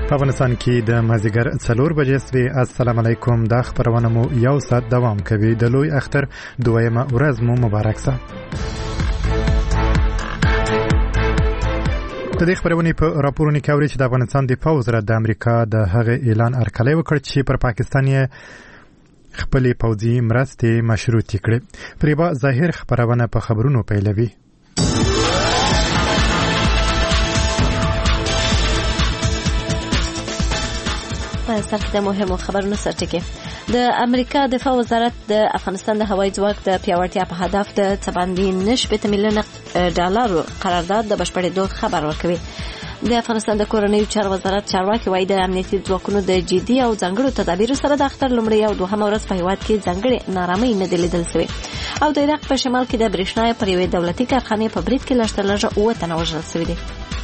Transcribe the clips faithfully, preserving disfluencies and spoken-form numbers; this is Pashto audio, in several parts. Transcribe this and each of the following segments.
په افغانستان کې د مازیګر څلور بجې سوي. السلام علیکم. دا خبرونه مو یو ساعت دوام کوي. د لوی اختر دویمه ورځ مو مبارک شه. د دې خبرونې په راپورونو کې اوري چې د افغانستان د پوځ را د امریکا د هغه اعلان ارکلې وکړ چې پر پاکستان یې خپل پوځي مرستې مشروطې کړې. پریبا ظاهر خبرونه په خبرونو پیلوي. په سر کې د مهمو خبرونو سرټکی. د امریکا دفاع وزارت د افغانستان د هوایي ځواک د پیاوړتیا په هدف د څباندې نشپې میلیونه ډالرو قرارداد د بشپړېدو خبر ورکوي. د افغانستان د کورنیو چارو وزارت چارواکي وایي د امنیتي ځواکونو د جدي او ځانګړو تدابیرو سره د اختر لومړی او دوهمه ورځ په هیواد کې ځانګړې نارامۍ نه دي لیدل شوې. او د عراق په شمال کې د برېښنا پر یوې دولتي کارخانې په برید کې لږ تر لږه اووه تنه وژل شوي دي.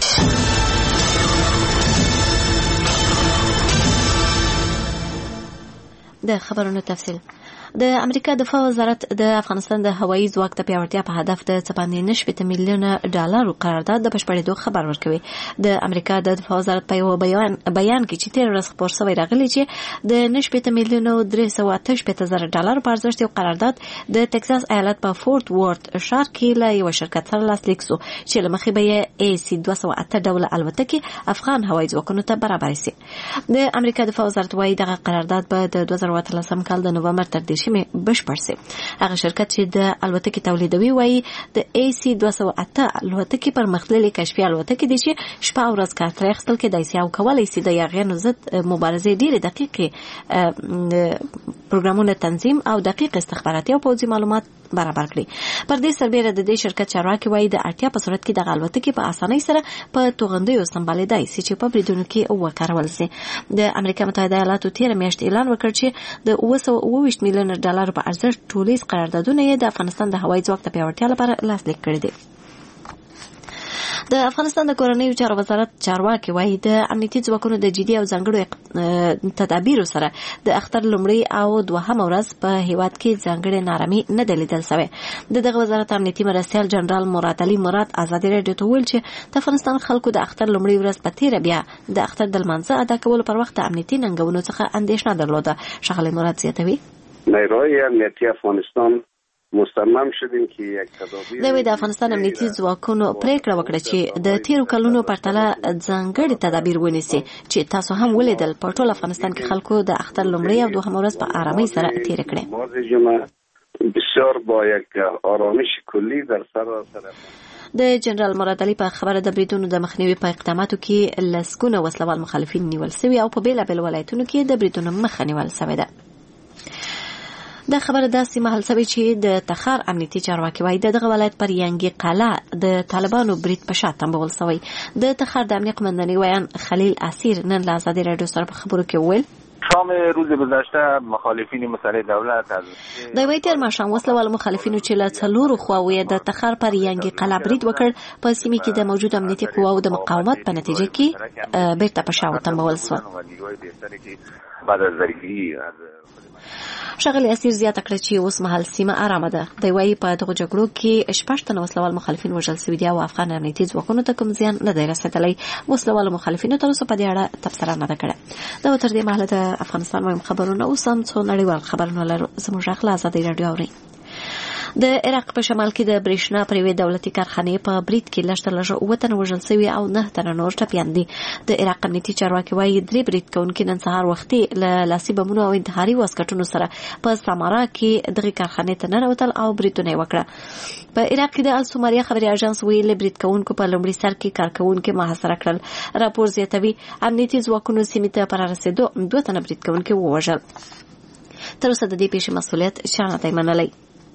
د خبرونو تفصیل. د امریکا دفاع وزارت د افغانستان د هوایي ځواک د پیاوړتیا په هدف د څباندې نشپې میلیونه ډالرو قرارداد د بشپړېدو خبر ورکوي. د امریکا د دفاع وزارت په یو بیان بیان کې چې تیر ورځ خبر شوی راغلی چې د نشپې میلیونه درې سوه اته شپېته زره ډالر په ارزښت یو قرارداد د ټکساس ایالت په فورت وورت ښار کې له یو شرکت سره لاسلیک شو چې له مخې به یې ای سي دوه سوه اته ډوله الوتکې افغان هوایي ځواکونو ته برابر شي. د امریکا دفاع وزارت وایي دغه قرارداد به د دوه زره اتلسم کال د نومبر تر دېرشمې بشپړ شي. هغه شرکت چې د الوتکې تولیدوي وایي د ای سي دوه سوه اته الوتکې پر مختللي کشفي الوتکې دي چې شپه او ورځ کار ترې اخیستل کېدای شي او کولی شي د یاغیانو ضد مبارزې ډېرې دقیقې پروګرامونه تنظیم او دقیق استخباراتي او پوځي معلومات برابر کړي. پر دې سربېره د دې شرکت چارواکي وایي د اړتیا په صورت کې د الوتکې په اسانۍ سره په توغندیو سمبالېدای شي چې په بریدونو کې وکارول شي. د امریکا متحده ایالاتو تېره میاشت اعلان وکړ چې د اوه سوه اوه ویشت میلیونه ډالر په ارزښت ټولیز قراردادونه یې د افغانستان د هوایي ځواک د پیاوړتیا لپاره لاسلیک کړي دي. د افغانستان د کورنیو چارو وزارت چارواکي وایي د امنیتي ځواکونو د جدي او ځانګړو تدابیرو سره د اختر لومړی او دوهمه ورځ په هیواد کې ځانګړې نارامي نه ده لیدل شوې. د دغه وزارت امنیتي مرستیال جنرال مراد علي مراد ازادي راډیو ته وویل چې د افغانستان خلکو د اختر لومړی ورځ په تیره بیا د اختر د لمانځه ادا کولو پر وخت د امنیتي ننګونو څخه اندېښنه درلوده. ښاغلی مراد زیاتوي نیروهای امنیتی افغانستان مصمم شدیم که یک تدابیر د افغانستان امنیتي ځواکونو پریکړه وکړه چې د تیرو کلونو پرتله ځانګړي تدابیر ونیسي چې تاسو هم ولیدل په ټول افغانستان کې خلکو د اختر لومړی او دوهمه ورځ په آرامۍ سره تیر کړې. بسیار با یک آرامش کلی در سراسر د جنرال مراد علي په خبره د بریدونو د مخنیوي په اقداماتو کې لسګونه وسلوال مخالفین نیول شوي او په بیلابیل ولایتونو کې د بریدونو مخه نیول شوې ده. د خبره داسې مهال شوې چې د تخار امنیتي چارواکي وایي دغه ولایت پر ینګي قلعه د طالبانو برید په شا تنبول شوی. د تخار د امنیت قماندانۍ ویان خلیل اسیر نن له ازادي راډیو سره په خبرو کې وویل شام روز گذشته مخالفین مسئله دولت از د ویتر ماشام وسلوال مخالفینو چې له څلورو خواوې د تخار پر ینګي قلعه برید وکړ په سیمه کې د موجود امنیتي قواو د مقاومت په نتیجه کې بیرته په شا وتنبول شو. بعد از درگیری ښاغلی اسیر زیاته کړه چې اوس مهال سیمه آرامه ده. دی وایي په دغو جګړو کې شپږ تنه وسلوال مخالفین وژل شوي دي او افغان امنیتي ځواکونو ته کوم زیان نه دی رسېدلی. وسلوالو مخالفینو تر اوسه په دې اړه تبصره نه ده کړې. دا تر دې مهاله د افغانستان مهم خبرونه. اوس هم څو نړیوال خبرونه لرو. زموږ غږ له ازادي راډیو اورئ. د عراق په شمال کې د برېښنا پر یوې دولتي کارخانې په برید کې لږ تر لږه اووه تنه وژل شوي او نه تنه نور ټپیان دي. د عراق امنیتي چارواکي وایي درې برید کوونکي نن سهار وختي له لاسي بمونو او انتحاري واسکټونو سره په سامارا کې دغې کارخانې ته ننوتل او بریدونه یې وکړه. په عراق کې د السوماریا خبري اژانس ویلي برید کوونکو په لومړي سر کې کارکوونکي محاصره کړل. راپور زیاتوي امنیتي ځواکونو سیمې ته پر رسېدو دوه تنه برید کوونکي ووژل. تر اوسه د دې پیښې مسؤلیت چا نه دی منلی.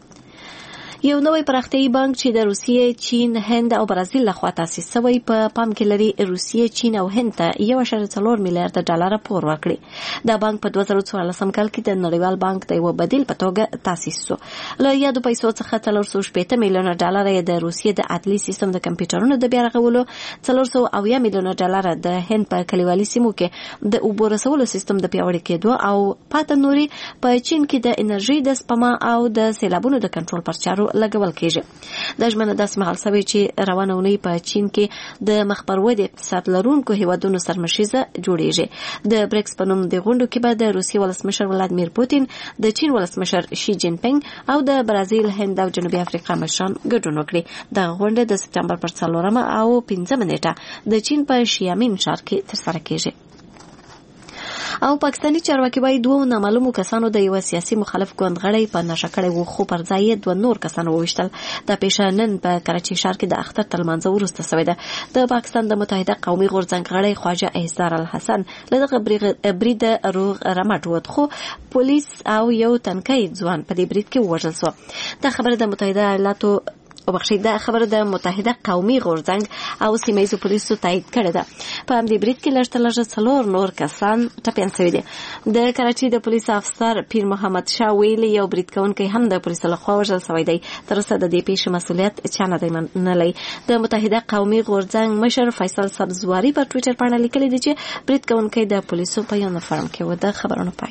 یو نوی پراختیایي بانک چې د روسیې، چین، هند او برازیل لخوا تاسیس شوی په پا پام کې لري روسیې، چین او هند ته یو اعشاریه څلور میلیارډ ډالر پور ورکړي. دا بانک په دوه زره څوارلسم کال کې د نړیوال بانک د یو بدیل په توګه تاسیس شو. له یادو پیسو څخه څلور سوه شپېته میلیونه ډالر یې د روسیې د عدلي سیستم د کمپیوټرونو د بیا رغولو، څلور سوه اویا میلیونه ډالر د هند په کلیوالي سیمو کې د اوبو رسولو سیستم د پیاوړي کېدو او پاته نوري په چین کې د انرژي د سپما او د سیلابونو د کنټرول پر چارو لګول کیږي. د ژمنه داسې مهال سوي چې روانه اونۍ په چین کې د مخ پر ودې اقتصاد لرونکو هیوادونو سرمشیزه جوړیږي. د بریکس په نوم د غونډو کې به د روسیې ولسمشر ولادیمیر پوتین، د چین ولسمشر شي جین پینګ او د برازیل، هند او جنوبي افریقا مشران ګډون وکړي. د غونډه د سپتمبر پر څلورمه او پنځمه نیټه د چین په شیامین ښار کې ترسره کیږي. او پاکستاني چارواکي وايي دوه نامعلومو کسانو د یو سیاسي مخالف ګوند غړی په نشه کړی وو، خو پر ځای دوه نور کسان وویشتل. د پیښه نن په کراچي ښار کې د اختر تر لمانځه وروسته شوې ده. د پاکستان د متحده قومي غورځنګ غړی خواجه احسار الحسن له دغه برید روغ رمټ ووت، خو پولیس او یو تنکي ځوان په دې برید کې ووژل شو. دا خبره د متحده ایالاتو وبخښئ دا خبره د متحده قومي غورځنګ او سیمه ییزو پولیسو تایید کړې ده. په همدې برید کې لږ تر لږه څلور نور کسان ټپیان شوي دي. د کراچي د پولیس افسر پیر محمد شاه ویلي یو برید کوونکی هم د پولیسو لخوا وژل شوی دی. تر اوسه د دې پیښې مسؤلیت چا نه دی منلی. د متحده قومي غورځنګ مشر فیصل سبزواري په ټویټر باندې لیکلي دي چې برید کوونکی د پولیسو په یونیفورم کې و. د خبرونو پای.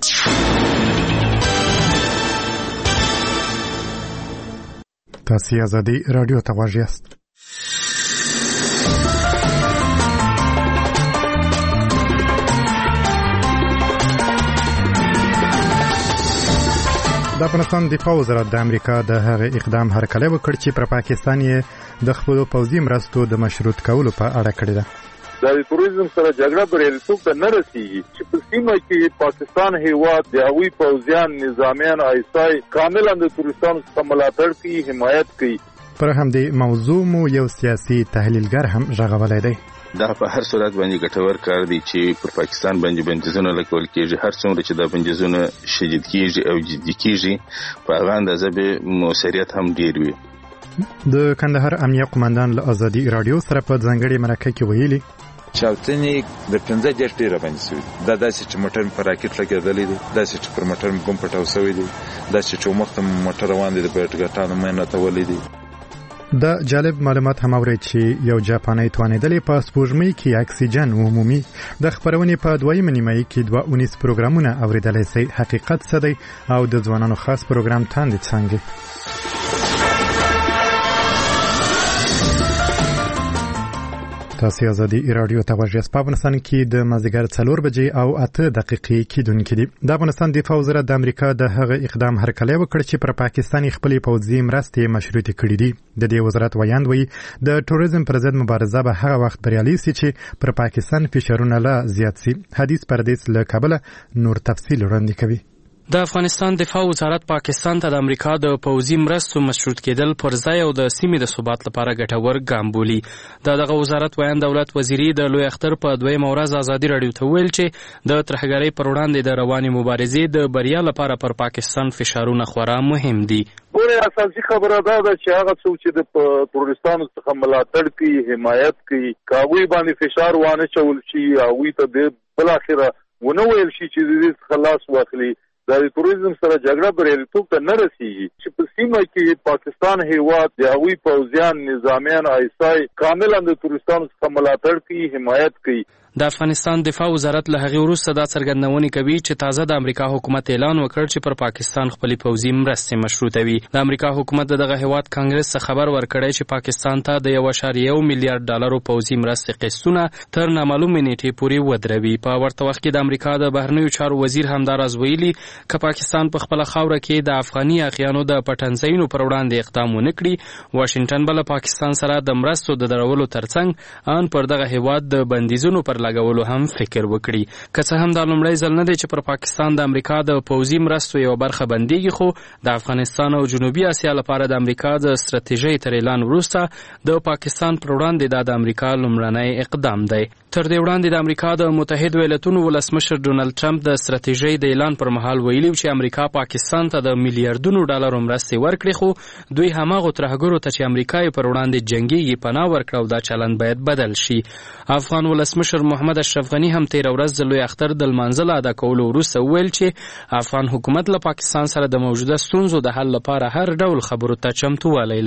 تاسو ازادي رادیو ته غواړئ یاست. د افغانستان دفاع وزارت د امریکا د هغه اقدام هرکلی وکړ چې پر پاکستان یې د خپلو پوځي مرستو د مشروط کولو په اړه کړې ده. د تروریزم سره جګړه بریالیتوب ته نه رسیږي چې په سیمه کې پاکستان هیواد د هغوی پوځیان، نظامیان، آیسای کاملا د تروریستانو څخه ملاتړ کوي، حمایت کوي. پر همدې موضوع مو یو سیاسي تحلیلګر هم ژغولی دی. دا په هر صورت باندې ګټور کار دی چې پر پاکستان باندې بندیزونه لګول کېږي. هر څومره چې دا بندیزونه شدید کېږي او جدي کېږي په هغه اندازه به موثریت هم ډیر وي. د کندهار امنیه قومندان له ازادي رادیو سره په ځانګړې مرکه کې ویلي چاوتنې د پنځه دیرش ډیره باندې شوي. دا داسې چې موټر په راکټ لګېدلی دی، داسې چې پر موټر بم پټاو شوی دی، داسې چې مخته موټر روان دی د بیټګټانو مې نتولی دی. دا جالب معلومات هم اوري چې یو جاپاني توانیدلی په سپوږمۍ کې اکسیجن عمومي. د خبرونې په دویمه نیمایي کې دوه اونیز پروګرامونه اوریدلی سي. حقیقت څه دی او د ځوانانو خاص پروګرام تاندې څنګه؟ تاسو ازادي رادیو ته غواړئ. په افغانستان کې د مازدیګر څلور بجې او اته دقیقې کېدونکې دي. د افغانستان دفاع وزارت د امریکا د هغه اقدام هرکلی وکړ چې پر پاکستان خپلې پوځي مرستې مشروطې کړې دي. د دې وزارت ویاند وایي د تروریزم پر ضد مبارزه به هغه وخت بریالۍ سي چې پر پاکستان فشارونه لا زیات سي. حدیث پردیس له کابل نور تفصیل وړاندې کوي. د افغانستان دفاع وزارت پاکستان ته د امریکا د پوځي مرستو مشروط کېدل پر ځای او د سیمې د ثبات لپاره ګټور ګام بولي. د دغه وزارت ویاند دولت وزیري د لوی اختر په دویمه ورځ ازادي رادیو ته ویل چې د ترهګرۍ پر وړاندې د روانې مبارزې د بریا لپاره پر پاکستان فشارونه خورا مهم دي. ګوره اساسي خبره دا ده چې هغه څوک چې د تروریستانو څخه ملاتړ کوي، حمایت کوي، که هغوی باندې فشار وانه چول شي، هغوی ته د بالاخره ونه ویل شي چې د دې څخه لاس واخلي، د تروریزم سره جګړه بریالیتوب ته نه رسیږي. چې په سیمه کې پاکستان هیواد د هغوی پوځیان، نظامیان، آیسای کاملا د تروریستانو څخه ملاتړ کوي، حمایت کوي. د افغانستان دفاع وزارت له هغې وروسته دا څرګندونې کوي چې تازه د امریکا حکومت اعلان وکړ چې پر پاکستان خپلې پوځي مرستې مشروطوي. د امریکا حکومت د دغه هیواد کانګرس څخه خبر ورکړی چې پاکستان ته د یو اعشاریه یو میلیارډ ډالرو پوځي مرستې قسطونه تر نامعلومې نیټې پورې ودروي. په ورته وخت کې د امریکا د بهرنیو چارو وزیر همداراز ویلي که پاکستان په خپله خاوره کې د افغاني اخیانو د پټنځایونو پر وړاندې اقدام ونه کړي، واشنګټن به له پاکستان سره د مرستو د درولو ترڅنګ ان پر دغه هیواد د بندیزونو پر لګولو هم فکر وکړي. که څه هم دا لومړی ځل نه دی چې پر پاکستان د امریکا د پوځي مرستو یو برخه بندیږي، خو د افغانستان او جنوبي اسیا لپاره د امریکا د ستراتیژۍ تر اعلان وروسته د پاکستان پر وړاندې دا د امریکا لومړنی اقدام دی. تر دې وړاندې د امریکا د متحد ایالاتونو ولسمشر ډونالډ ټرمپ د ستراتیژۍ د اعلان پر مهال ویلي چې امریکا پاکستان ته د میلیارډونو ډالرو مرستې ورکړي، خو دوی هماغو ترهګرو ته چې امریکا یې پر وړاندې جنګیږي پناه ورکړه او دا چلند باید بدل شي. افغان ولسمشر محمد اشرف غني هم تیر ورځ د لوی اختر د لمانځه ادا کولو وروسته وویل چې افغان حکومت له پاکستان سره د موجوده ستونزو د حل لپاره هر ډول خبرو ته چمتووالی لري.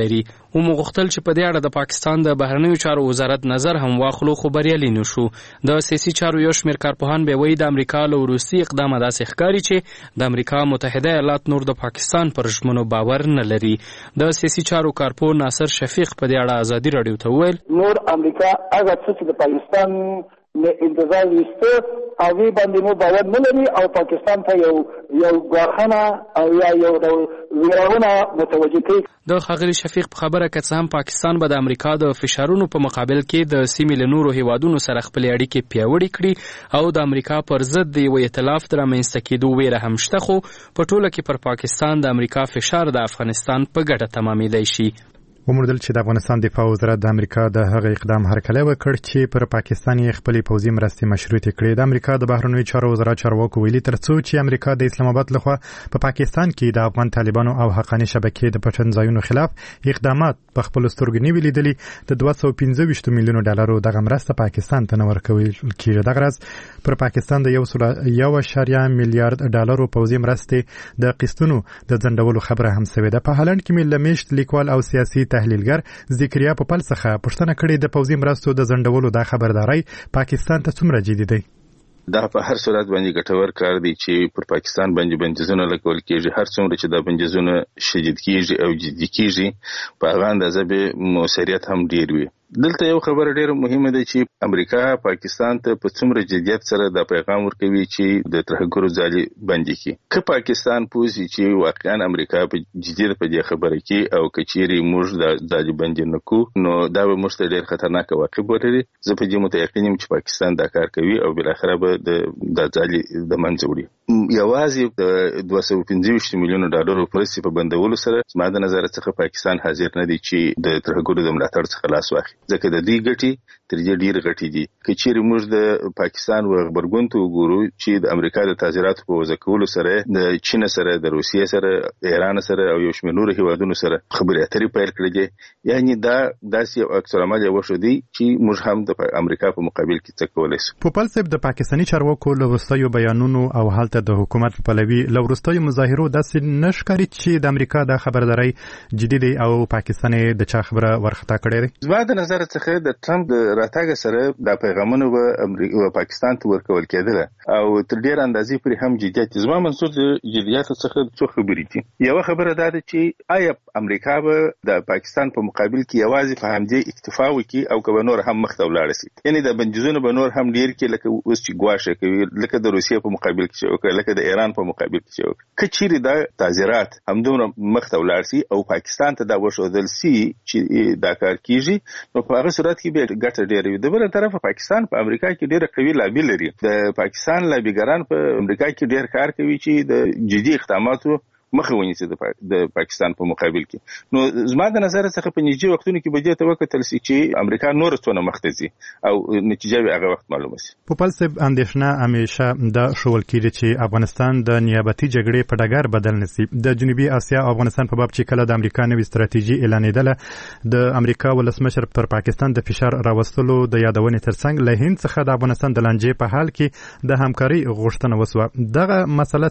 او مغختل چې په دې اړه د پاکستان د بهرنیو چارو وزارت نظر هم واخلو خو بریالي نشو. د سیاسي چارو یو شمېر کارپوهان به وایي د امریکا له وروستي اقدامه داسې ښکاري چې د امریکا متحده ایالات نور د پاکستان پر ژمنو باور نه لري. د سیاسي چارو کارپوه ناصر شفیق په دې اړه ازادي راډیو ته وویل نور امریکا هغه څه چې د پاکستان له انتظار وسته او وی باندې مو باور نه لري او پاکستان ته یو یو غاخنه او یا یو ویرونه متوجه کوي. د ښاغلي شفیق په خبره که څه هم پاکستان به د امریکا د فشارونو په مقابل کې د سیمې له نورو هیوادونو سره خپلې اړیکې پیاوړې کړي او د امریکا پر ضد د یو ائتلاف د رامنځته کېدو ویره هم شته، خو په ټوله کې پر پاکستان د امریکا فشار د افغانستان په ګټه تمامېدی شي. وموندل چې د افغانستان دفاع وزارت د امریکا د هغه اقدام هرکلی وکړ چې پر پاکستان یې خپلې پوځي مرستې مشروطې کړې. د امریکا د بهرنیو چارو وزارت چارواکو ویلي ترڅو چې امریکا د اسلام آباد لخوا په پاکستان کې د افغان طالبانو او حقاني شبکې د پټن ځایونو خلاف اقدامات په خپل سترګو نه وي لیدلي، د دوه سوه پنځه ویشت میلیونو ډالرو دغه مرسته پاکستان ته نه ورکول کېږي. دغه راز پر پاکستان د یو سل یو اعشاریه میلیارډ ډالرو پوځي مرستې د قسطونو د ځنډولو خبره هم شوې ده. په هالند کې مې له میشت لیکوال او سیاسي تحلیلګر ذکریا په پل څخه پوښتنه کړې د پوځي مرستو د ځنډولو دا خبرداري پاکستان ته څومره جدي دی؟ دا په هر صورت باندې ګټور کار دی چې پر پاکستان باندې بندیزونه لګول کېږي. هر څومره چې دا بندیزونه شدید کېږي او جدي کېږي په هغه اندازه به موثریت هم ډیر وي. دلته یو خبره ډیره مهمه ده چې امریکا پاکستان ته په څومره جدیت سره دا پیغام ورکوي چې د ترهګرو ځالې بندي کړي. که پاکستان پوهیږي چې واقعا امریکا په جدیت په دې خبره کې او کچيري موږ د ځالې بندي نکو نو دا به موږ ته ډیر خطرناک واقع ولري. زه په دې متأکد یم چې پاکستان دا کار کوي او بل اخره به د د ځالې د منځ وړي. یوازې د دوه سوه پنځه ویشت میلیونو ډالرو پرسې په بندولو سره زما د نظر څخه پاکستان حاضر نه دی چې د ترهګرو د ملاتړ څخه لاس واخلي، ځکه د دې ګټې تر دې ډېر غټې دي. که چیرې موږ د پاکستان و غبرګون ته وګورو چې د امریکا د تعزیراتو په وضع کولو سره د چین سره، د روسیې سره، د ایران سره او یو شمېر نورو هیوادونو سره خبرې اترې پیل کړې دي، یعنی دا داسې یو عکس العمل یې وشو دی چې موږ هم د امریکا په مقابل کې څه کولی شو. پوپل صاحب د پاکستاني چارواکو له وروستیو بیانونو او هلته د حکومت په پلوي له وروستیو مظاهرو داسې نه ښکاري چې د امریکا د خبرداري جدي دی او پاکستان د چا خبره ورخطا کړې ده؟ زما د نظر څخه د ټرمپ د راتګ سره د پیغامونو به امریکا پاکستان ته ورکول کېدل او تر ډېر اندازې پرې هم جديت. زما منظور د جديت څخه څو خبرې دي. یو خبره دا ده چې آیا امریکا به د پاکستان په مقابل کې یوازې په همدې اکتفا وکړي او که به نور هم مخ ته ولاړ شي، یعنی د بندیزونو به نور هم ډېر کې لکه اوس چې ګواښه کوي، لکه د روسیې په مقابل کې چې وکړي، لکه د ایران په مقابل کې چې وکړي. که چیرې دا تعزیرات همدومره مخ ته ولاړ شي او پاکستان ته دا وښودل شي چې دا کار کیږي نو په هغه صورت کې به ګټه ډېره وي. د بل طرفه پاکستان په امریکا کې ډېره قوي لابي لري. د پاکستان لابیګران په امریکا کې ډېر کار کوي چې د جدي اقداماتو مخه ونیسي د پاکستان په مقابل کې. نو زما د نظر څخه په نږدې وختونو کې به دې ته وکتل شي چې امریکا نور څونه مخته ځي او نتیجه به هغه وخت معلومه شي. پوپل صاحب اندېښنه همیشه دا شول کېږي چې افغانستان د نیابتي جګړې په ډګر بدل نشي. د جنوبي اسیا او افغانستان په باب چې کله د امریکا نوې ستراتیژي اعلانېدله د امریکا ولسمشر پر پاکستان د فشار راوستلو د یادونې ترڅنګ له هند څخه د افغانستان د لانجې په حال کې د همکاري غوښتنه وسوه. دغه مسله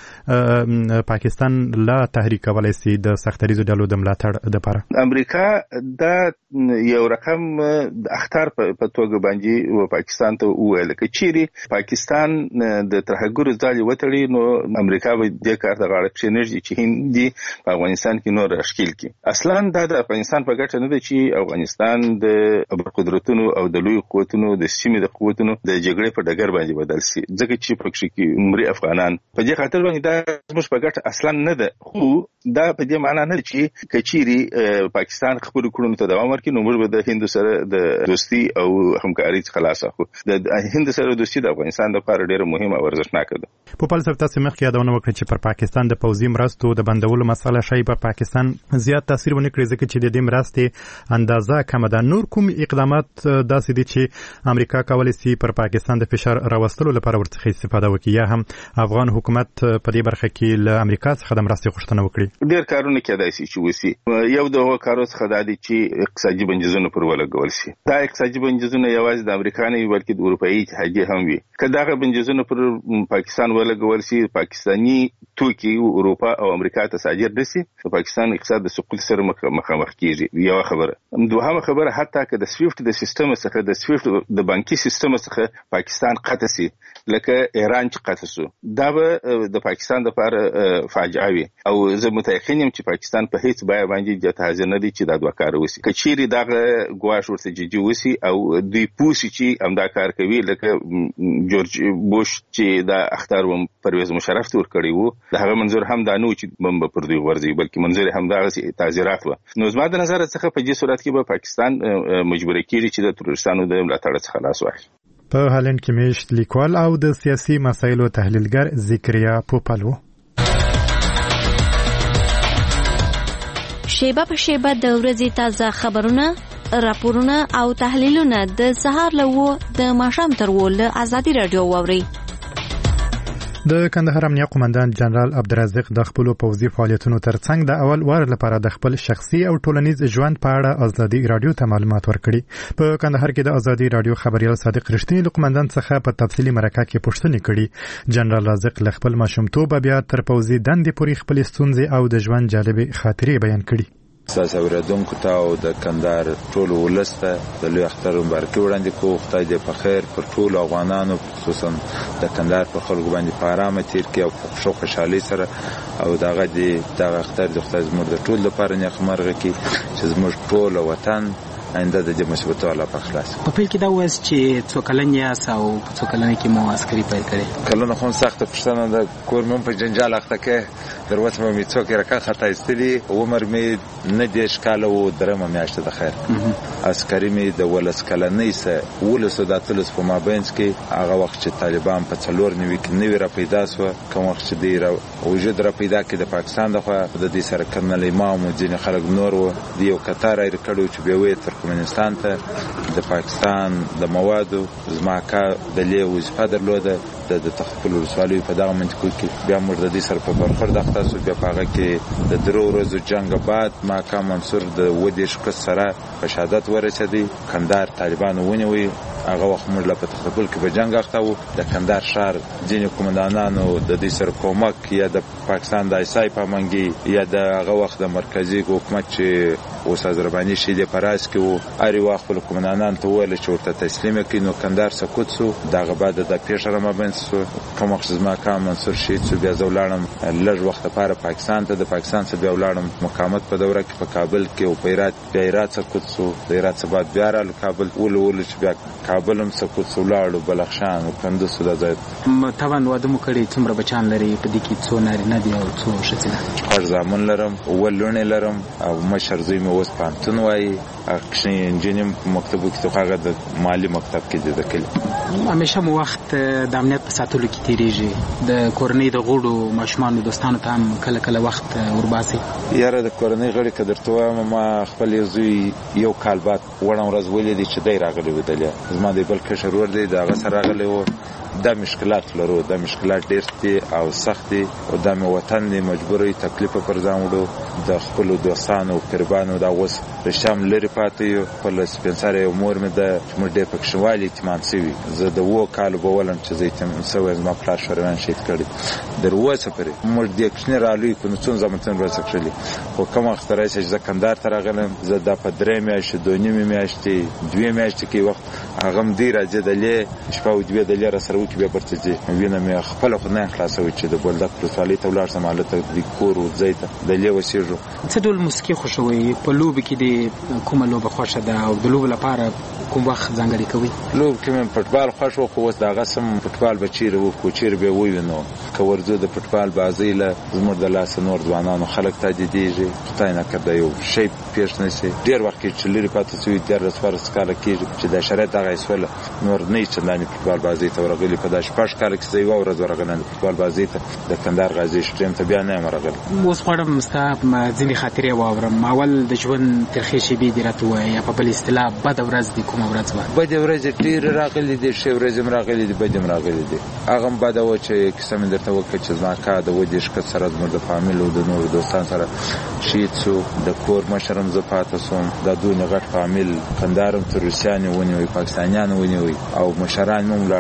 څومره پاکستان لا تحریک کولای شي د سختریزو ډلو د ملاتړ لپاره؟ امریکا دا یو رقم د اختر په توګه باندې و پاکستان ته وویل چې چیرې پاکستان د ترهګرو ځالې وتړي نو امریکا به دې کار ته غاړه کېږدي چې هند په افغانستان کې نور اشکیل کړي. اصلا دا د افغانستان په ګټه نه ده چې افغانستان د قدرتونو او د لوی قوتونو د سیمې د قوتونو د جګړې په ډګر باندې بدل شي، ځکه چې پکې کې عمري افغانان په دې خاطر باندې دا زموږ په ګټه اصلا نه ده. خو دا په دې معنی نه چې کچيري پاکستان خپل کړنو ته دوام ورکړي نو موږ به د هند سره د دوستي او همکاري څخه خلاص اخو. د هند سره دوستي د افغانستان لپاره ډېره مهمه او ارزښتناکه ده. په پال صاحب تاسو مخکې یادونه وکړه چې پر پاکستان د پوځي مرستو د بندولو مسله شای په پاکستان زیات تاثیر ونه کړی ځکه چې د دې مرستې اندازه کم ده. نور کوم اقدامات داسې دي چې امریکا کولی شي پر پاکستان د فشار راوستلو لپاره ورڅخه استفاده وکړي یا هم افغان حکومت په دې برخه کې له امریکا څخه د مرستې غوښتنه وکړي؟ ډېر کارونه کېدای شي چې وسی. یو د کارو څخه دا دي چې اقتصادي بندیزونه پر ولګول شي. دا اقتصادي بندیزونه یوازې د امریکا نه وي بلکې د اروپایي اتحادیې هم وي. که دغه بندیزونه پر پاکستان ولګول شي پاکستاني توکي اروپا او امریکا ته صادر نشي د پاکستان اقتصاد د سقوط سره مخامخ کیږي. یو خبره دوهمه خبره حتی که د سویفت د سیستم څخه د سویفت د بانکي سیستم څخه پاکستان قطع سي لکه ایران چې قطع سو دا به د پاکستان لپاره فاجعه وي او زه متأکد یم چې پاکستان په هیڅ بای باندې جته حاضر نه دي چې دا دوه کار وسی کچيري دا ګواښ ورته جدي وسی او دوی پوسی چې همدا کار کوي لکه جورج بوش چې دا اختار و پرویز مشرف تور کړی وو دا هغه منظور هم دا نو چې بم پر دوی ورځي بلکې منظور هم دا تعزیرات و. نو زما د نظر څخه په دې صورت کې به پاکستان مجبور کیږي چې د ترورستانو د ملاتړ څخه خلاص واخلي. په هالند کې میشت لیکوال او د سیاسي مسایلو تحلیلګر ذکریا پوپلو شیبه په شیبه د ورځې تازه خبرونه، راپورونه او تحلیلونه د سهار له وو د ماښام تر وو له ازادي رادیو واوري. د کندهار امنیه قومندان جنرال عبدالرزاق د خپل پوځي فعالیتونو ترڅنګ د اول وار لپاره د خپل شخصي او ټولنیز ژوند په اړه ازادي رادیو ته معلومات ورکړي. په کندهار کې د ازادي رادیو خبريال صادق رښتینی له قومندان څخه په تفصیلي مرکه کې پوښتنې کړي. جنرال رزاق له خپل ماشومتوب بیا تر پوځي دندې پورې خپل ستونزې او د ژوند جالبې خاطرې بیان کړي. ساس اوریدونکو ته او د کندهار ټول ولسته د لوی اختر مبارکي وړاندې کوو. خدای دې په خیر پر ټول افغانانو خصوصا د کندهار په خلکو باندې په ارامه تیر کړي او په خوشو خوشحالۍ سره او دغه دې دغه اختر د خدای زموږ د ټول لپاره نیکمرغه کړي چې زموږ ټول وطن آینده د دې مصیبتو الله په خلاص. په پیل کې دا وایي چې څو کلن یاست او په څو کلن کې مو عسکري پیل کړی؟ کلونه خو سخته پوښتنه ده. کور مې په جنجال اخته کې دروازه مې څوک راکا خطا استلی عمر مې نه دیش کاله و درمه میاشته د خیر عسکري مې د ولس کلنۍ سه ولس د اتلس په مابینس کې هغه وخت چې طالبان په څلور نیوي کې نوی را پیدا سو کوم وخت چې دی را وجود را پیدا کې د پاکستان د خو د دې سره کرنل امام او ځینې خلک نور و دی یو قطار ایر کړو چې به وې ترکمنستان ته د پاکستان د موادو زماکا د لیو وظیفه درلوده د تخفل ولسوالۍ په دغه منطقو کې بیا موږ د دې سره په برخورد اخته سو. بیا په هغه کې د درو ورځو جنگ بعد ماکا منصور د ودې شکست سره په شهادت ورسېدی. کندهار طالبانو ونیوي هغه وخت موږ له تخفل کې په جنگ اخته وو. د کندهار ښار ځینې قومندانانو د دې سره کومک یا د پاکستان د ایسای په منګي یا د هغه وخت د مرکزی حکومت چې اوس ازربایجاني شي د پراس کې وو اړ وخت خپل قومندانان ته ویل چې ورته تسلیم کړي. نو کندهار سکوت سو. دغه بعد د پیښه رمبن سو کوم وخت زما کا منصور شي چې بیا زولانم لږ وخت لپاره پاکستان ته د پاکستان څخه بیا ولاړم مقامت په دوره کې په کابل کې او په هرات بیا هرات سکوت سو. د هرات څخه بعد بیا را کابل ول ول چې بیا کابل هم سکوت سو لاړو بلخشان او کندوز د ځای طبعا واده مو کړی. څومره بچان لري په دې کې څو نارینه دي او څو ښځې؟ هر زامن لرم ولونه لرم او مشر زوی مې اوس پانتون وایي اکشن انجینیم مکتبو کې هغه د مالی مکتب کې د کلی. همیشه مو وخت د امنیت په ساتلو کې تیریږي. د کورنۍ د غړو ماشومان دوستانو ته هم کله کله وخت ورباسي؟ یاره د کورنۍ غړي که درته وایم ما خپل زوی یو کال بعد وړم ورځ ولیدې چې دی راغلی و دلیا زما د بل کشر ور دی د هغه سره راغلی و. دا مشکلات لرو دا مشکلات ډېر دي او سخت دي او دا مې وطن دی مجبوري تکلیف پر ځان وړو د خپل دوستانو قربانو دا اوس رشام لري پاتې یو په سپنسر یو مور مې د موږ ډېر پکې شوالي اعتماد سوي. زه د وو کال به ولم چې زه اعتماد سوي زما پلار شروان شهید کړی در اوسه پرې موږ د اکشن رالوي کو نو څون زمتن ورسې کړلی خو کوم وخت راځي چې زه کندهار ته راغلم زه د په درې میاشتې دوه نیمې میاشتې دوه میاشتې کې وخت هغه م دی راځي د لې شپه او دوه د لې را سره وکي بیا پرته دي وینم مې خپل خو نه خلاصوي چې د بولدک پروسالي ته ولاړ سم حالت د کور او زیت د لې وسیږو. څه ډول موسیقي خوښوي؟ په لوب کې دي کومه لوبه خوښه ده او د لوب لپاره کوم وخت ځانګړی کوي؟ لوب کې مې فوتبال خوښ و خو اوس دا غسم فوتبال بچیر وو کوچیر به وي نو کورځو د فوتبال بازی له زموږ د لاس نور ځوانانو خلک تجدیديږي. خدای نه کړی یو شی پیښ نشي ډیر وخت چې لري پاتې سوی د رسوار سکاله کېږي چې د شرایط هغه اسول نور نه چې لاندې فوتبال بازی ته ورغلي په داش پښ کال کې یو ورځ ورغلل فوتبال بازی ته د کندهار غازی شټیم ته بیا نه مرغل. اوس غواړم مستاب ځینې خاطرې واورم. اول د ژوند ترخې شي به درته وایي په بل اصطلاح بد ورځ دي کومه ورځ وایي؟ بد ورځ ډیر راغلي دي شی ورځ راغلي دي بد راغلي دي هغه بد و چې قسم درته وکړ چې زما کا د ودې شکت سره د فامیل او د نور دوستان سره شهید سو د کور مشرم ز پاتې سوم د دوی غټ فامیل کندهارم تر روسیانو ونیوي پاکستانیانو ونیوي او مشران مو لاړو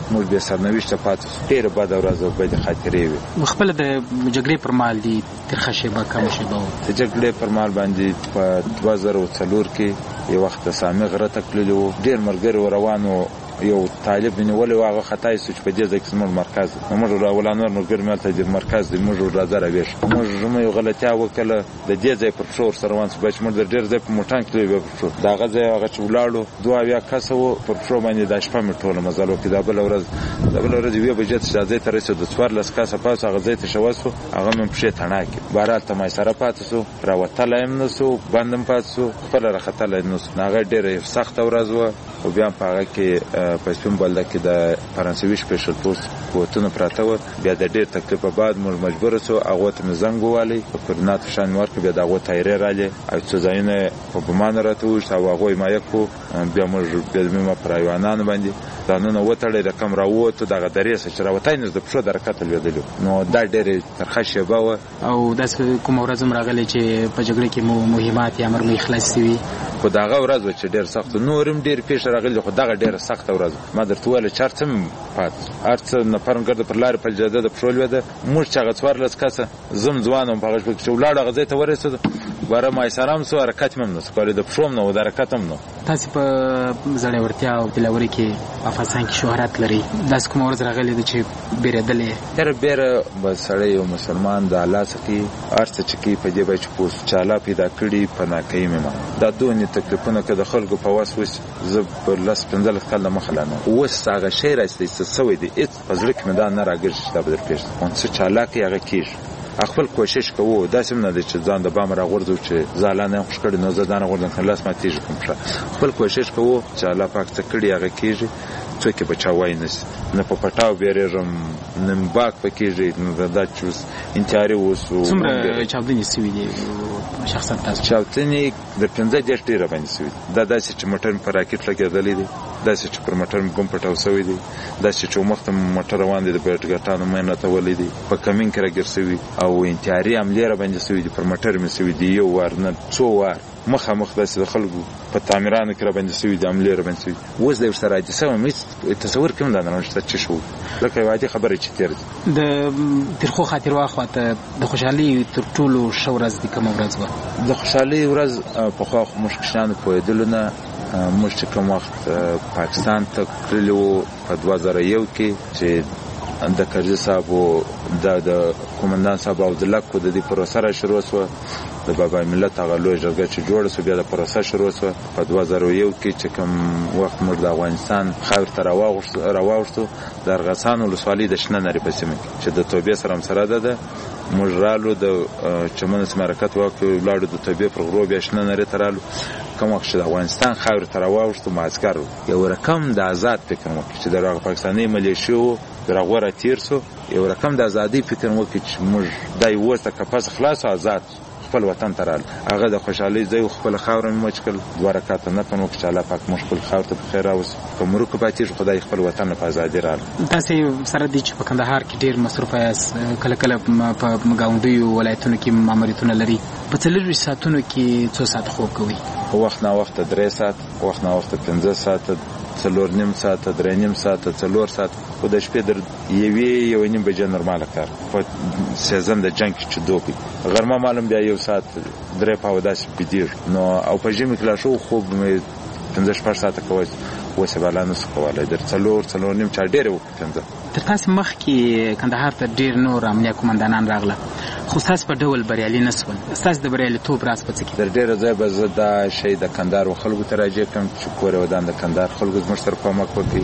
موږ به سرنوشت پاتې شو. ډېر بد ورځ او بد خاطرې وي. خپل د جګړې پر مهال دي ترخه شیبه کومه شیبه وه؟ د جګړې پر مهال باندې په دوه زره څلور کې یو وخت د سامي غره ته تللي وو. ډېر ملګري روان وو. یو طالب نیولې و، هغه خطا یې چې په دې ځای کې زموږ مرکز دی. موږ راولانور ملګري مې هلته د مرکز دی، موږ راځه راویښ. موږ زموږ یو غلطیا وکړله، د دې ځای پر پښو ورسره روان شو. چې موږ د ډېر ځای په موټان کې تللي وو پر پښو. د هغه ځای هغه چې ولاړو دوه اویا کسه وو پر پښو باندې. دا شپه مې ټوله مزل وکړ. دا بله ورځ دا بله ورځ یوې بجې ته چې دا ځای ته رسېدو، څوارلس کسه پاس هغه ځای ته شوه شو. هغه مې پښې تڼاکې بهرحال ته میسره پاتې شو، راوتلی هم نه شو، بند هم پاتې شو، خپله راختلی نه شو. هغه ډېره سخته ورځ وه. او بیا په هغه کې په سپین بولده کې د فرانسوي سپیشل فورس قوتونه پراته وو. بیا د ډېر تکلیف په بعد موږ مجبوره شو هغو ته مې زنګ ووالی، په کوردیناتو شان مې ورکړ. بیا د هغو تایرې رالې او څو ځایونه په بمانو راته وویشت او هغو حمایه کړو. بیا موږ بیا پر حیوانانو باندې ځانونه وتړی، رقم راووتو. دغه درې څه چې راوتی نو د پښو د حرکت لوېدلي وو. نو دا ډېرې ترخه شېبه وه. او داسې کومه ورځ هم راغلی چې په جګړې کې مو مهمات یا مرمۍ خلاص شوي؟ خو د هغه ورځ وه چې ډېر سخت. نور هم ډېر پېښې راغلي، خو دغه ډېره سخته ورځ. ما درته وویله چې هر څه م پاتې هر څه نفر ګرده پر لارې پلجاده د پښو لوېده. موږ چې هغه څوارلس کسه زم ځوان وم په هغه شپه کې چې ولاړو هغه ځای ته ورسېدو، باره مایسره هم شو، حرکت مې هم نه شو کولی، د پښو هم نه و، د حرکت هم نه. تاسې په زړورتیا او دلاورۍ کې په افغانستان کې شهرت لري. داسې کومه ورځ راغلې ده چې بیرېدلې؟ ډېره بیره به سړی یو مسلمان د الله څخه هر څه چې کوي په دې باید چې پوه شو چې الله پیدا کړي پناه کوي مې ما. دا دونې تکلیفونه که د خلکو په وس وشي، زه په لس پنځلس کال د مخه لا نه اوس هغه شی راستی څه سوی دی، هېڅ په زړه کې مې دا نه راګرځي چې دا به در پېښ شي. څه چې الله کوي هغه کېږي. خپل کوشش کوو. داسې هم نه دی چې ځان د بام راغورځو چې زه الله نه یم خوښ کړی نو زه ځان راغورځم که لاس ماتېږي کوم پښه. خپل کوشش کوو چې الله پاک څه کړي هغه کېږي. څوک یې به چا وایي نه شي. نه په پټاو بیرېږم، نه باک په کېږي، نه دا چې اوس انتحاري اوسو. څومره چاودنې سوي دي شخصا تاسو؟ چاودنې د پنځه دېرش ډېره باندې سوي دي. دا داسې چې موټر مې په راکټ لګېدلی دی، داسې چې پر موټر مې بم پټاو سوی دی، داسې چې مخ ته موټر روان دی د بېټګټانو مې نتولی دی، په کمین کې راګیر سوي او انتحاري حملې را باندې سوي دي. پر موټر مې سوي دي یو وار نه څو وار مخامخ داسې د خلکو په تعمیرانو کې را باندې سوي دي، حملې را باندې سوي. اوس د ورسره حادثه وم، هېڅ تصور کې هم دا نه شته چې شو لکه یو عادي خبره چې تېر دي. د ترخو خاطرو اخواته د خوشحالۍ تر ټولو ښه ورځ دي کومه ورځ وه؟ د خوشحالۍ ورځ پخوا خو موږ کشرانو پوهېدلو نه. موږ چې کوم وخت پاکستان ته تللي وو په دوه زره یو کې چې د کرزي صاحب و دا د قومندان صاحب عبدالله کو د دې پروسه را شروع شوه. د بابا ملت هغه لویه جرګه چې جوړه شوه بیا د پروسه شروع شوه په دوه زره یو کې چې کوم وخت موږ د افغانستان خاورې ته راواوښتو د ارغسان ولسوالۍ د شنه نري په سیمه کې چې د توبې سره هم سره ده ده موږ رالو د چمن سیمه حرکت وکړو، ولاړو د توبې پر غرو بیا شنه نري ته رالو. کوم وخت چې د افغانستان خاورې ته راواوښتو معسکر یو رقم د آزاد فکر وکړي چې د پاکستاني ملیشو در هغه را تیر سو، یو رقم د ازادۍ فکر وکړي چې موږ دا یو وسته کپس خلاص او آزاد خپل وطن ته رال. هغه د خوشحالۍ ځای خپل خاوره مې مچ کړل. دوه رکعته نفل وکړو چې الله پاک موږ خپل خاورې ته په خیر راوستو. که مروکو پاتې شو خدای خپل وطن په ازادي رال. تاسې سره دي چې په کندهار کې ډېر مصروف یاست، کله کله په ګاونډیو ولایتونو کې ماموریتونه لري. په څلورویشت ساعتونو کې څو ساعت خوب کوئ؟ په وخت نا وخت درې ساعت، وخت نا وخت پنځه ساعته، څلور نیم ساعته، درې نیم ساعته، څلور ساعت. خو د شپې در یوې یوې نیم بجې نورماله کار په سیزن د جنګ کې چې دوبي غرمه معلوم بیا یو ساعت درې پاوه داسې بېدېږو نو او په ژمي کې لا ښه خوب مې پنځه شپږ ساعته کوی، اوس یې بالا نه شو کولی. در څلور څلور نیم چا ډېرې وکړو پنځه. تر تاسې مخکې کندهار ته ډېر نور امنیه قومندانان راغله، خو ستاسې په ډول بریالي نه شول. ستاسې د بریالیتوب راز په څه کې؟ در ډېره ځای به زه دا شی د کندهار و خلکو ته راجع کړم چې کور یې ودان د کندهار خلکو زموږ سره کومک وکړي،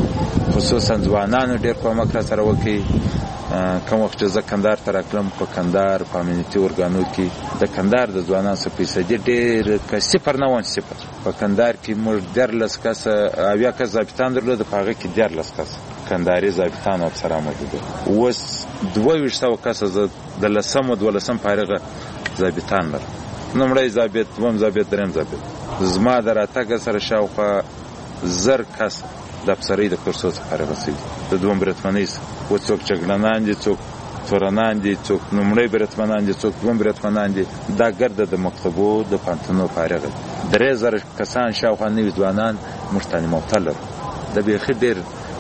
خصوصا ځوانانو ډېر کومک را سره وکړي. کوم وخت چې زه کندهار ته راتلم په کندهار په امنیتي ارګانو کې د کندهار د ځوانانو څه فیصدي ډېر که صفر نه وان صفر. په کندهار کې موږ دیارلس کسه اویا کس ضابطان درلوده، په هغه کې دیارلس کسه کندهاري ضابطان او افسران موجود وو. اوس دوه ویشت سوه کسه زه د لسم و دولسم فارغه ضابطان لرم، لومړی ضابط، دویم ضابط، درېیم ضابط. زما د راتګ سره شاوخوا زر کس د افسرۍ د کورسو څخه فارغه شوي د دویم بریتمنۍ څخه. و څوک جګړنان دي، څوک تورنان دي، څوک لومړی بریتمنان دي، څوک دویم بریتمنان دي. دا ګرده د مکتبو د پانتونو فارغه درې زره کسان شاوخوا نوي ځوانان موږ تعلیم یافته لرو. د بیخي ډېر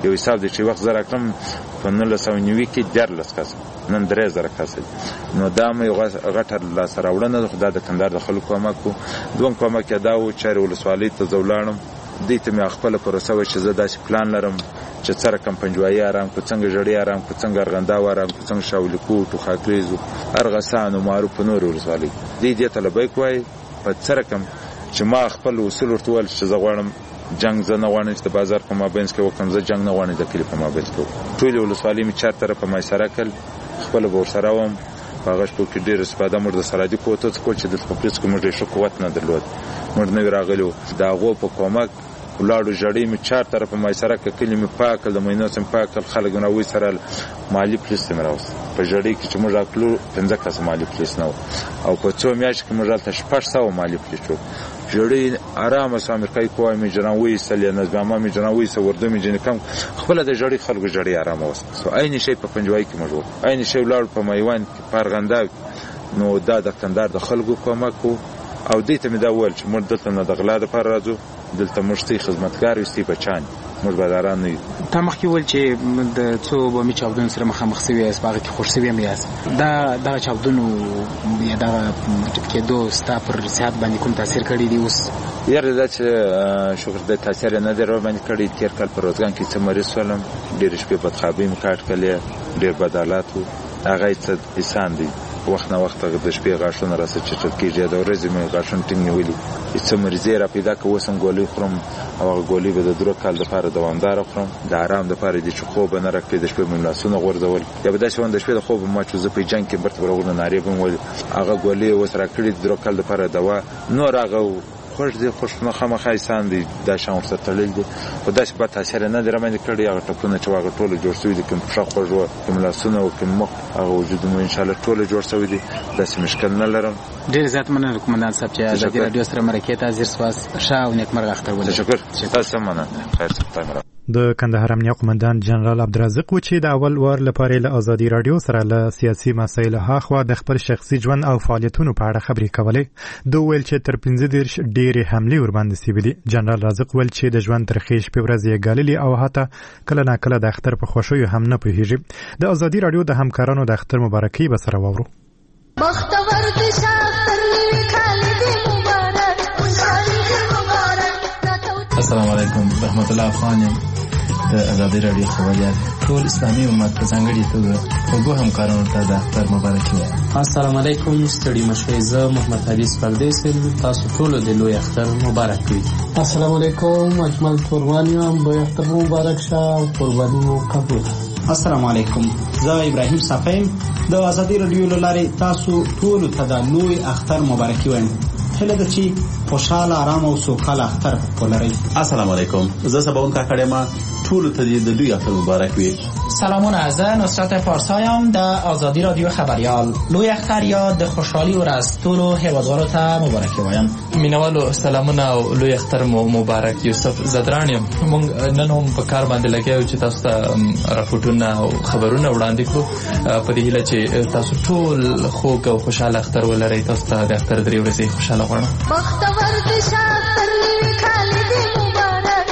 یو حساب دی چې وخت زره کړم په نولس سوه نوي کې دیارلس کسه نن درې زره کسه نو دا مې غټه لاسته راوړنه ده. خو دا د کندهار د خلکو کومک و. دویم کومک یې دا و چې ولسوالۍ ته زه ولاړم، دې ته مې خپله پروسه وه چې زه داسې پلان لرم چې څه رقم پنجوایي ارام کو، څنګه ژړۍ ارام کو، څنګه ارغنداو ارام کو، څنګه شاولیکو، ټوخاکریزو، ارغسان و معروف په نورو ولسوالۍ دې دې ته لبیک وایي په څه رقم چې ما خپل اصول ورته وویل چې زه غواړم جنگ زه نه غواړم چې د بازار په مابینځ کې وکړم، زه جنګ نه غواړم د کلي په مابینځ کې وکړم. ټولې ولسوالۍ مې چار طرفه مایسره کړل، خپله به ورسره وم. په هغه شپو کې ډېر استفاده موږ د سرحدي قوتو څخه کوو چې دلته په پولیس کې موږ ډېر ښه قوت نه درلود، موږ نوي راغلي وو. د هغو په کومک ولاړو ژړۍ مې چار طرفه مایسره کړل، کلي مې پاک کړل، د مینو څه مې پاک کړل، خلک مې راویسترل. مالي پولیس ته مې راوست. په ژړۍ کې چې موږ راغلو پنځه کسه مالي پولیس نه وو، او په څو میاشتو کې موږ هلته شپږ سوه مالي پولیس وو. ژړۍ ارامه سو، امریکایي قوا مې جنرال وایستل، نظامه مې جنرال وایستل، اردو مې جنې کم خپله د ژړۍ خلکو ژړۍ ارامه وسو. عین شی په پنجوایي کې موږ وو، عین شی ولاړو په میوند کې، په ارغنداو. نو دا د کندهار د خلکو کومک و. او دې ته مې دا وویل چې موږ دلته نه د غلا دپاره راځو، دلته موږ ستاسې خدمتګار یو، ستاسې بچیان، موږ باداران نه یو. تا مخکې وویل چې د څو بامي چاودنو سره مخامخ سوي یاست، په هغه کې خوښ سوي هم یاست. دا دغه چاودنو یا دغه ټپ کېدو ستا پر صحت باندې کوم تاثیر کړی دی اوس؟ یاره دا چې شکر دی تاثیر یې نه دی راباندې کړی. تېر کال په روزګان کې څه مریض شولم، ډېرې شپې بدخوابۍ مې کاټ کړلې، ډېر بد حالات و. هغه یې څه احسان دی. وخت نه وخت د شپې غاښونه راسه چټل کېږي، د ورځې مې غاښونه ټینګ نیولي. څه مریضۍ را پیدا که اوس هم ګولۍ خورم، او هغه ګولۍ به د درو کال دپاره دوامداره خورم. د ارام دپاره دي چې خوب به نه راکړي، د شپې به مې لاسونه غورځول، یا به داسې وم د شپې د خوب به ما چې زه په جنګ کې برته به راغلو نارې به مې ویلې. هغه ګولۍ اوس راکړي د درو کال دپاره دوا. نور هغه خوښ دی، خوښ نه خامخا احسان دی، دا شان ورسره تړلی دی. خو داسې بد تاثیر نه دی راباندې کړی. هغه ټپونه چې هغه ټوله جوړ شوي دي، کوم پښه خوږ وه، کوم لاسونه و، کوم مخ، هغه وجود مو انشاءالله ټوله جوړ شوي دي، داسې مشکل نه لرم. ډېر زیات مننه قومندان صاحب چې ازادي راډیو سره مرکې ته حاضر سواست. ښه او نیکمرغه اختر ولرئ. تشکر. تاسو هم مننه. خیر څه د کندهار امنیه قومندان جنرال عبدالرزاق و چې د اول وار لپاره له ازادي راډیو سره له سیاسي مسایلو هاخوا د خپل شخصي ژوند او فعالیتونو په اړه خبرې کولې. دوی ویل چې تر پنځه دېرش ډېرې حملې ورباندې سوي دي. جنرال رازق ویل چې د ژوند ترخې شپې ورځې یې ګاللې او حتی کله ناکله د اختر په خوښیو هم نه پوهېږي. د ازادي راډیو د همکارانو د اختر مبارکۍ به سره واورو. بختور دې شاطر نیوي خالد مبارک مبارک. السلام علیکم، رحمت الله افغان یم د ازادي راډیو خبریال. ټول اسلامي امت په ځانګړي توګه خوږو همکارانو ته د اختر مبارکي وایم. السلام علیکم، ستړي مشئ. زه محمد حدیث پردیس یم، تاسو ټولو د لوی اختر مبارک وي. السلام علیکم، اجمل قربان یم، لوی اختر مبارک شه او قرباني مو قبول. السلام علیکم، زه ابراهیم صفیم د ازادي راډیو له لارې تاسو ټولو ته د لوی اختر مبارکي وایم. هله د چې خوشاله آرام او سوکاله اختر ولرئ. السلام علیکم، زه سباون کاکړ یم، ټولو ته د لوی اختر مبارک وي. سلامونه، زه نصرت پارسایم د ازادي راډیو خبریال. لوی اختر یا د خوشحالي ورځ ټولو هیوادوالو ته مبارکي وایم. مینوالو سلامونه او لوی اختر مو مبارک. یوسف زدران یم. موږ نن هم په کار باندې لګیا یو چې تاسو ته راپورټونه او خبرونه وړاندې کړو په دې هیله چې تاسو ټول خوږ او خوشاله اختر ولرئ. تاسو ته د اختر درې ورځې خوشاله غواړم. بختور دې شاطر نیوي خالد مبارک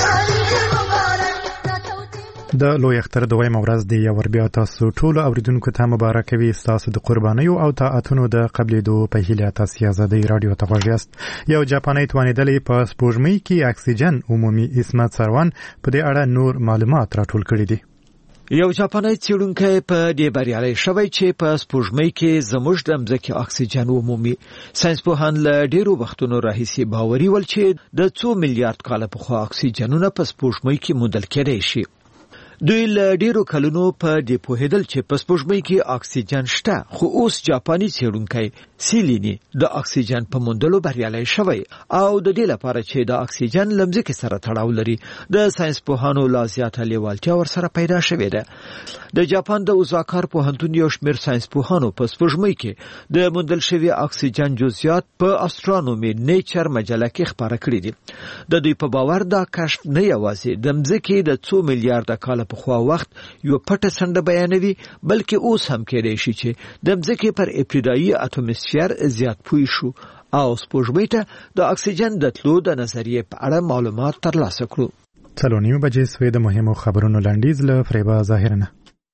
مبارک. د لوی اختر دویمه ورځ دی. یو ور بیا تاسو ټولو اوریدونکو ته مبارک وي. ستاسو د قربانیو او طاعتونو د قبلېدو په هیله تاسو ازادي راډیو ته غوږ یاست. یو جاپاني توانیدلې په سپوږمۍ کې اکسیجن عمومي عصمت سروان په دې اړه نور معلومات راټول کړي دي. یو جاپاني څېړونکی په دې بریالی شوی چې په سپوږمۍ کې زموږ د مځکې اکسیجن عمومي. ساینسپوهان له ډېرو وختونو راهیسې باوري ول چې د څو میلیارډ کاله پخوا اکسیجنونه په سپوږمۍ کې موندل کېدای شي. دوی له ډیرو کلونو په دې پوهېدل چې په سپوږمۍ کې اکسیجن شته، خو اوس جاپاني څېړونکی سیلینی د اکسیجن په موندلو بریالی شوی او د دې لپاره چې د اکسیجن له مځکې سره تړاو لري د ساینسپوهانو لا زیاته لیوالتیا ورسره پیدا شوې ده. د جاپان د اوزاکا پوهنتون یو شمېر ساینسپوهانو په سپوږمۍ کې د موندل شوي اکسیجن جزئیات په استرونومي نیچر مجله کې خپاره کړي دي. د دوی په باور دا کشف نه یوازې د مځکې د څو میلیارډه کاله پخوا وخت یو پټه څنډه بیانوي، بلکې اوس هم کېدای شي چې د مځکې پر ابتدایي اتموسفیر زیات پوه شو او سپوږمۍ ته د اکسیجن د تلو د نظریې په اړه معلومات ترلاسه کړو. څلور نیمه بجې سوې د مهمو خبرونو لنډیز له فریبا ظاهرنه.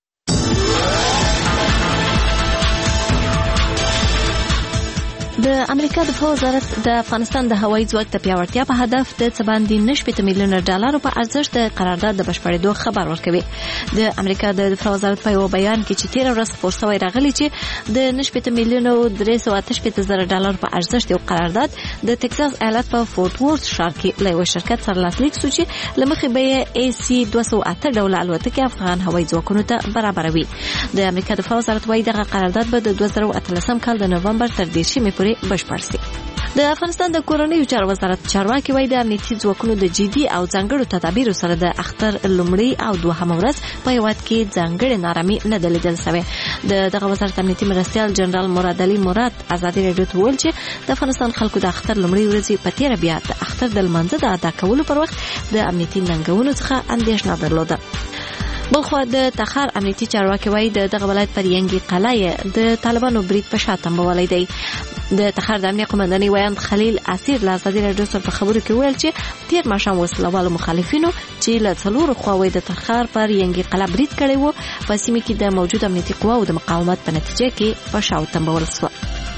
د امریکا د دفاع وزارت د افغانستان د هوایي ځواک د پیاوړتیا په هدف د څه باندې نه شپېته میلیونه ډالرو په ارزښت د قرارداد د بشپړېدو خبر ورکوي. د امریکا د دفاع وزارت په یو بیان کې چې تېره ورځ خپور شوی راغلی چې د نه شپېته میلیونو درې سوه اته شپېته زره ډالرو په ارزښت یو قرارداد د ټکساس ایالت په فورټ وورث ښار کې له یوه شرکت سره لاسلیک شو چې له مخې به یې ای سي دوه سوه اته ډوله الوتکې افغان هوایي ځواکونو ته برابروي. د امریکا دفاع وزارت وایي دغه قرارداد به د دوه زره اتلسم کال د نومبر تر دېرشمې پورې بشپړ شي. د افغانستان د کورنیو چارو وزارت چارواکي وایي د امنیتي ځواکونو د جدي او ځانګړو تدابیرو سره د اختر لومړی او دوهمه ورځ په هېواد کې ځانګړې نارامي نه ده لیدل شوې. د دغه وزارت امنیتي مرستیال جنرال مراد علي مراد ازادي راډیو ته وویل چې د افغانستان خلکو د اختر لومړۍ ورځې په تېره بیا د اختر د لمانځه د ادا کولو پر وخت د امنیتي ننګونو څخه اندېښنه درلوده. بلخوا د تخار امنیتي چارواکي وایي د دغه ولایت پر ینګي قلعه د طالبانو برید په شا تمبولی دی. د تخار د امنیه قومندانۍ ویاند خلیل اسیر له ازادي راډیو سره په خبرو کې ویل چې تېر ماښام وسلوالو مخالفینو چې له څلورو خواوې د تخار پر ینګي قلعه برید کړی و په سیمه کې د موجود امنیتي قواو د مقاومت په نتیجه کې په شا وتمبول شوه.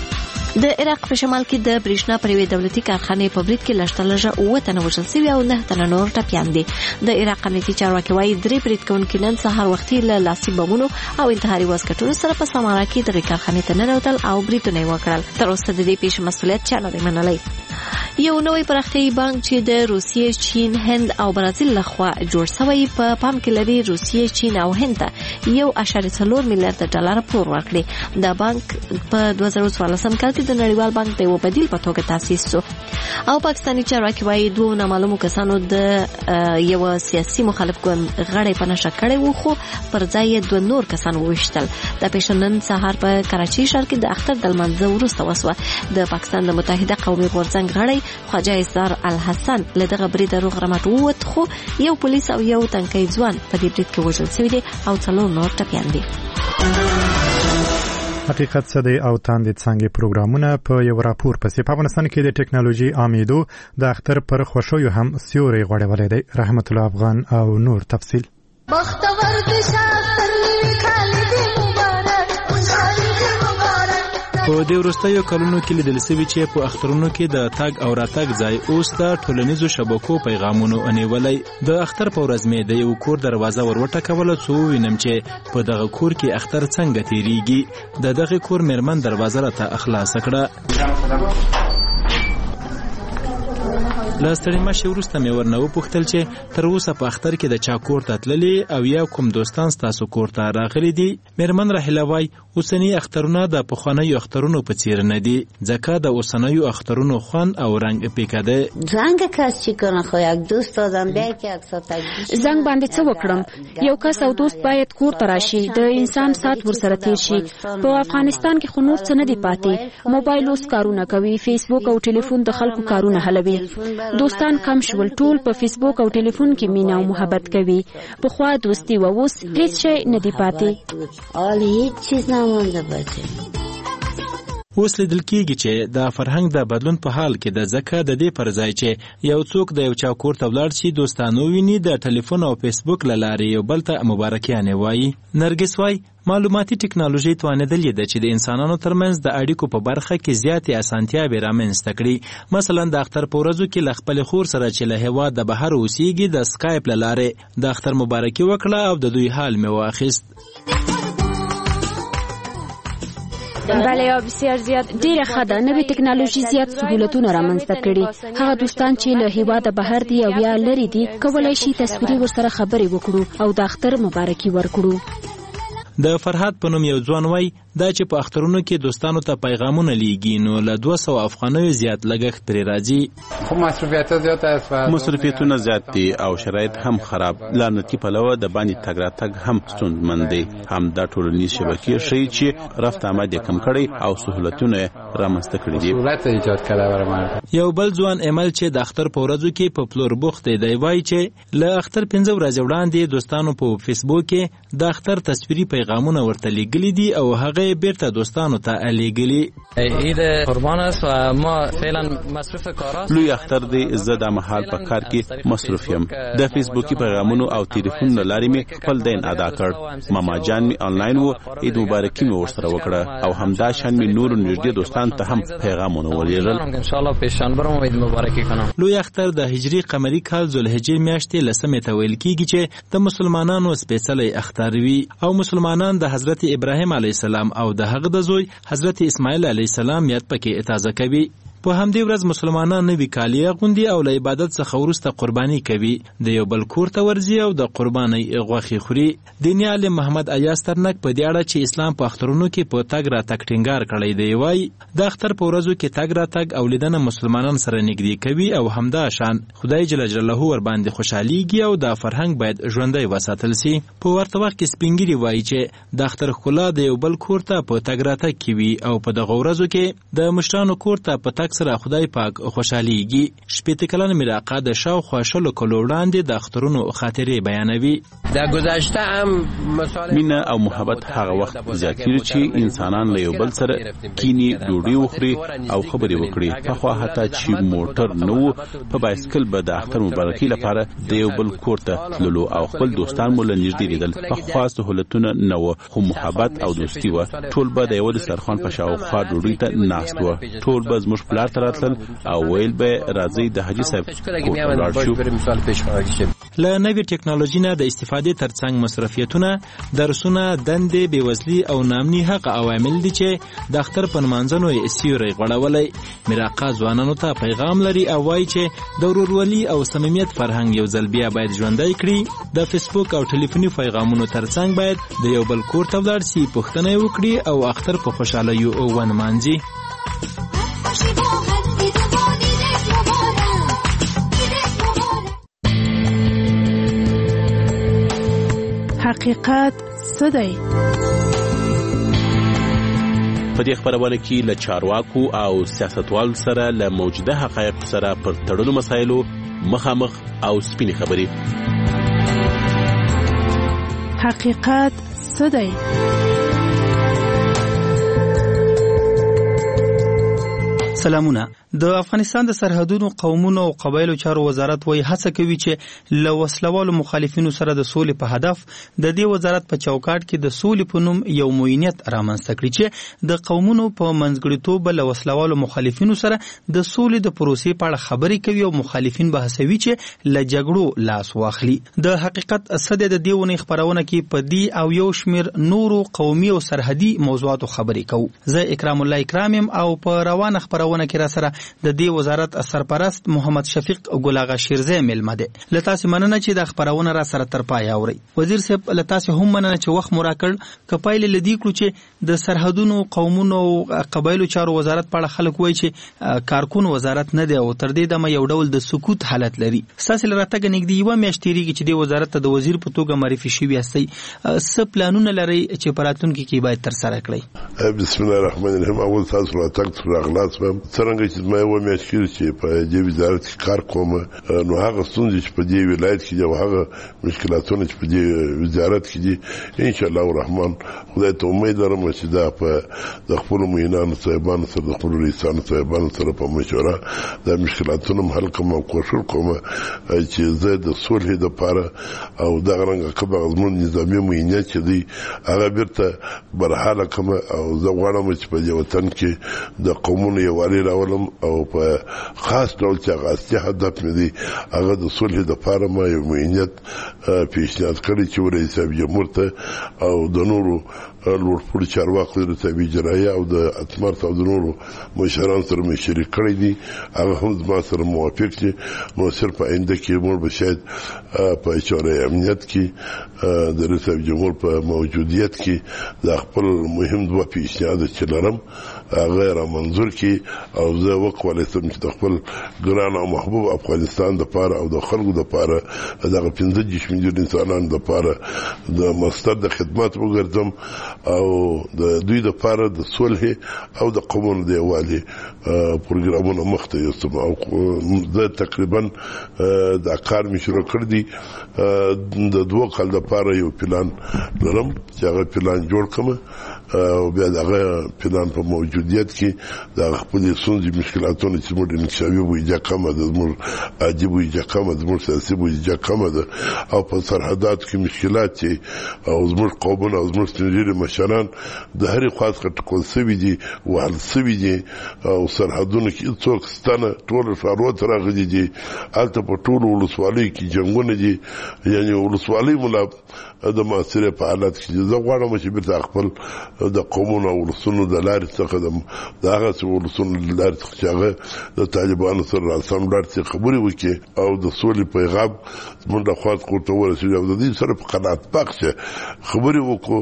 د عراق په شمال کې د برېښنا پر یوې دولتي کارخانې په برید کې لږ تر لږه اووه تنه وژل شوي او نه تنه نور ټپیان دي. د عراق امنیتي چارواکي وایي درې برید کوونکي نن سهار وختي له لاسي بمونو او انتحاري واسکټونو سره په سمارا کې دغې کارخانې ته ننوتل او بریدونه یې وکړل. تر اوسه د دې پیښې مسؤلیت چا نه دی منلی. یو نوی پراختیایي بانک چې د روسیې، چین، هند او برازیل لخوا جوړ شوی په پام کې لري روسیې، چین او هند ته یو اعشاریه څلور میلیارډ ډالر پور ورکړي. دا بانک په دوه زره څوارلسم کال کې د نړیوال بانک د یو بدیل په توګه تاسیس شو. او پاکستاني چارواکي وایي دوه نامعلومو کسانو د یو سیاسي مخالف ګوند غړی په نشه کړی و خو پر ځای یې دوه نور کسان وویشتل. دا پیښه نن سهار په کراچۍ ښار کې د اختر د لمانځه وروسته وسوه. د پاکستان د متحده قومي غورځنګ غړی خواجه اصدار الحسن له دغه بریده روغ رمټ ووت خو یو پولیس او یو تنکۍ ځوان په دې برید کې وژل شوي دي او څلور نور ټپیان دي. حقیقت څه دی او تاندې څنګه پروګرامونه په یو راپور پسې په افغانستان کې د ټکنالوژي عامېدو د اختر پر خوښیو هم سیوری غوړولی دی. رحمت الله افغان او نور تفصیل. بختور د شاطر نیوي خالد مبارک په دې وروستیو کلونو کې لیدل شوي چې په اخترونو کې د تګ او راتګ ځای اوس د ټولنیزو شبکو پیغامونو انیولی. د اختر په ورځ مې د یو کور دروازه ور وټکوله څو ووینم چې په دغه کور کې اختر څنګه تیریږي. د دغه کور میرمن دروازه راته خلاصه کړه. له ستړي مشي وروسته مې ورنه وپوښتل چې تر اوسه په اختر کې د چا کور ته تللي او یا کوم دوستان ستاسو کور ته راغلي دي. میرمن راحله وایي اوسني اخترونه د پخوانیو اخترونو په څیر نه دي ځکه د اوسنیو اخترونو خوند او رنګ پیکه ده. زنګ کس چې کنه خو یک دوست دادم بیا کې اکثر زنګ باندې څه وکړم. یو کس او دوست باید کور ته راشي د انسان سات ورسره تیر شي. په افغانستان کې خو نور څه نه دی پاتې. موبایل اوس کارونه کوي، فیسبوک او ټلیفون د خلکو کارونه حلوي. دوستان کم شول، ټول په فیسبوک او ټلیفون کې مینا او محبت کوي. پخوا دوستی و اوس هیڅ شی نه دی پاتې. حال هیڅ چیز نمونده پاتې. اوس لیدل کېږي چې د فرهنګ د بدلون په حال کې د ځکه د دې پر ځای چې یو څوک د یو چا کور ته ولاړ شي دوستانو ویني د ټلیفون او فیسبوک له لارې یو بل ته مبارکیانې وایي. نرګس وایي معلوماتي ټکنالوژي توانېدلې ده چې د انسانانو ترمنځ د اړیکو په برخه کې زیاتې اسانتیاوې رامنځته کړي. مثلا د اختر په ورځو کې له خپلې خور سره چې له هېواد د بهر اوسېږي د سکایپ له لارې د اختر مبارکي وکړه او د دوی حال مې واخیست. بله یا بسیار زیات ډیره ښه ده. نوې ټکنالوژي زیات سهولتونه رامنځته کړي. هغه دوستان چې له هېواده بهر دي او یا لرې دي کولی شي تصویري ورسره خبرې وکړو او د اختر مبارکي ورکړو. د فرحات په نوم یو ځوان وای دا چې په اخترونو کې دوستانو ته پیغامونه لیږي نو له دوه سوه افغانیو زیات لګښت پرې راځي. خو مصرفیتونه زیات دي او شرایط هم خراب. لعنتي پلوه د باندې تګ راتګ هم ستونزمن دی. هم دا ټولنیز شبکې ښیي چې رفت آمد یې کم کړی او سهولتونه رامنځته کړي دي. یو بل ځوان عمل چې د اختر په ورځو کې په پلور بوخت دی دی وایي چې له اختر پنځه ورځې وړاندې دوستانو په فیسبوک کې د اختر تصویري پیغام پیغامونه ورته لیږلي دي او هغه بیرته دوستانو ته لیږلي. عید قربان است و ما فعلا مصروف کاراست. لوی اختر دی زه د مهال په کار کې مصروف یم. د فیسبوکي پیغامونو او ټلیفون لارې مې خپل دین ادا کړ. ماما جان می آنلاین و، عید مبارکي مې ورسره وکړه او همدا شان می نور نږدې دوستان ته هم پیغامونه ولېږل. ان شاء الله پیشان برم عید مبارکي کنم. لوی اختر د هجری قمری کال ذوالحجې میاشتې لسمې ته ویل کیږي چې د مسلمانانو سپېڅلی اختر وي او مسلمانان د حضرت ابراهیم علیه السلام او د هغه د زوی حضرت اسماعیل علیه السلام یاد پکې تازه کوي. په همدې ورځ مسلمانان نوي کالي اغوندي او له عبادت څخه وروسته قرباني کوي. د یو بل کور ته ورځي او د قربانۍ غوښې خوري. دیني عالم محمد ایاز ترنک په دې اړه چې اسلام په اخترونو کې په تګ راتګ ټینګار کړی دی وایي د اختر په ورځو کې تګ راتګ او لیدنه مسلمانان سره نږدې کوي او همدا شان خدای جل جلاله ور باندې خوشحاليږي او د فرهنګ باید ژوندی وساتل سي. په ورته وخت کې سپینګری وایي چې د اختر ښکلا د یو بل کور ته په تګ راتګ کې وي او په دغه ورځو کې د مشرانو کور ته په تګ سره خدای پاک خوشحاليږي. شپېته کلن میراقه د شاوخوا شلو کلو وړاندې د اخترونو خاطرې بیانوي. در گذشته هم مینه او محبت هغه وخت زیات کیږي چې انسانان له یو بل سره کینی ډوډۍ وخوري او خبرې وکړي. پخوا حتی چې موټر نه و په بایسکل به د اختر مبارکي لپاره د یو بل کور ته تللو او خپل دوستان مو له نږدې لیدل. پخوا سهولتونه نه و خو محبت او دوستي و. ټول به د یو دسترخوان په شاوخوا ډوډۍ ته ناست و. ټول به زموږ پلار ته راتلل او ویل به راځي د حاجي صاحب کور ته لاړ شو. له نوې ټکنالوژي نه د استفادې ترڅنګ مصرفیتونه، درسونه، دندې، بېوزلي او ناامني هغه عوامل دي چې د اختر په نمانځنو یې سیوری غوړولی. میراقه ځوانانو ته پیغام لري او وایي چې د ورورولي او صمیمیت فرهنګ یو ځل بیا باید ژوندی کړي. د فیسبوک او ټلیفوني پیغامونو ترڅنګ باید د یو بل کور ته ولاړ سي، پوښتنه وکړي او اختر په خوشحالیو ونمانځي. حقیقت څه دی؟ په دې خبرونه کې له چارواکو او سیاستوالو سره له موجوده حقایق سره پر تړلو مسایلو مخامخ او سپینې خبرې. حقیقت څه دی؟ سلامونه. د افغانستان د سرحدونو، قومونو او قبایلو چارو وزارت وایي هڅه کوي چې له وسلوالو مخالفینو سره د سولې په هدف د دې وزارت په چوکاټ کې د سولې په نوم یو موینیت رامنځته کړي چې د قومونو په منځګړیتوب له وسلوالو مخالفینو سره د سولې د پروسې په اړه خبرې کوي او مخالفین به هڅوي چې له جګړو لاس واخلي. د حقیقت څه د دې ونې خبرونه کې په دې او یو شمیر نورو قومي او سرحدي موضوعاتو خبرې کوو. زه اکرام الله اکرام یم او په روانه خبرونه کې را سره د دې وزارت سرپرست محمد شفیق ګل اغا شیرزی ملمه ده. لتاسو مننه چې د خبرونه را سره تر پای اوري. وزیر صاحب لتاسو هم مننه چې وخت مو راکړ. کپایل لدی کړو چې د سرحدونو، قومونو او قبایلو چارو وزارت په اړه خلک وایي چې کارکون وزارت نه دی او تر دې دمه یو ډول د سکوت حالت لري. ساسل راتګ نګدي یو میاشتېریږي چې د وزارت ته د وزیر په توګه معرفي شوی استي. څه پلانونه لري چې پراتونکو کې باید تر سره کړئ؟ بسم الله الرحمن الرحیم. اول تاسو راتګ تر اغلاص هم څنګه چې مې و میاشتې چې په دې وزارت کې کار کوم نو هغه ستونزې چې په دې ولایت کې او هغه مشکلاتونه چې په دې وزارت کې دي ان شاء الله الرحمن خدای ته امید لرم چې دا په د خپل مهینانو صاحبانو سره د خپل رئیسانو صاحبانو سره په مشوره د مشکلاتونو حل کوم او کوشش کوم چې زه د صلح لپاره او د غرنګ کبه غزمون نظامی مهینه چې دی هغه بیرته برحاله کوم او زه غواړم چې په دې وطن کې د قومونو یووالي راولم او په خاص ډول چې هغه اصلي هدف مې دی هغه د صلح لپاره ما یو موینیت پیشنهاد کړی چې رئیس جمهور ته او د نورو لوړپوړو چارواکو د تابع اجرایه او د اتمرت او د نورو مشرانو سره مې شریک کړی دي. هغه هم زما سره موافق دي. نو صرف په آینده کې موږ به شاید په اشاره امنیت کې د رئیس جمهور په موجودیت کې د خپل مهم دوه پیشنهاد چې لرم هغه را منظور کی او زه وکولای سم چې د خپل ګران او محبوب افغانستان د پاره او د خلکو د پاره دغه پنځه دېرش میلیون انسانانو د پاره د مستر د خدمات وګرځم او د دوی د لپاره د صلح او د قومونو د یووالي پروګرامونه مخته یوسم او د تقریبا د کار می شروع کړ دي د دوه کال لپاره یو پلان لرم چې هغه پلان جوړ کړم او بیا دغه پلان په موجودیت کې د خپل سونځي مشکلاتونو چې موږ انکشافي وایي کمه د موږ عجیب وایي کمه د موږ سیاسي وایي کمه ده او په سرحدات کې مشکلات چې او زموږ قومونه او زموږ سپینږیري مشران د هرې خوا څخه ټکول سوي دي وهل سوي دي او سرحدونو کې څوک ستنه ټول ښارونو ته راغلي دي هلته په ټولو ولسوالیو کې جنګونه دي یعنې ولسوالۍ ملا د معاصرې په حالت کې زه غواړم چې بیرته خپل د قومونو او ولسونو د لارې څخه د هغه ولسونو د لارې څخه چې هغه د طالبانو سره راسم لارې څخه خبرې وکړي او د سولې پیغام زموږ د خوا څخه ورته ورسېږي او د دې سره په قناعت بخشه خبرې وکړو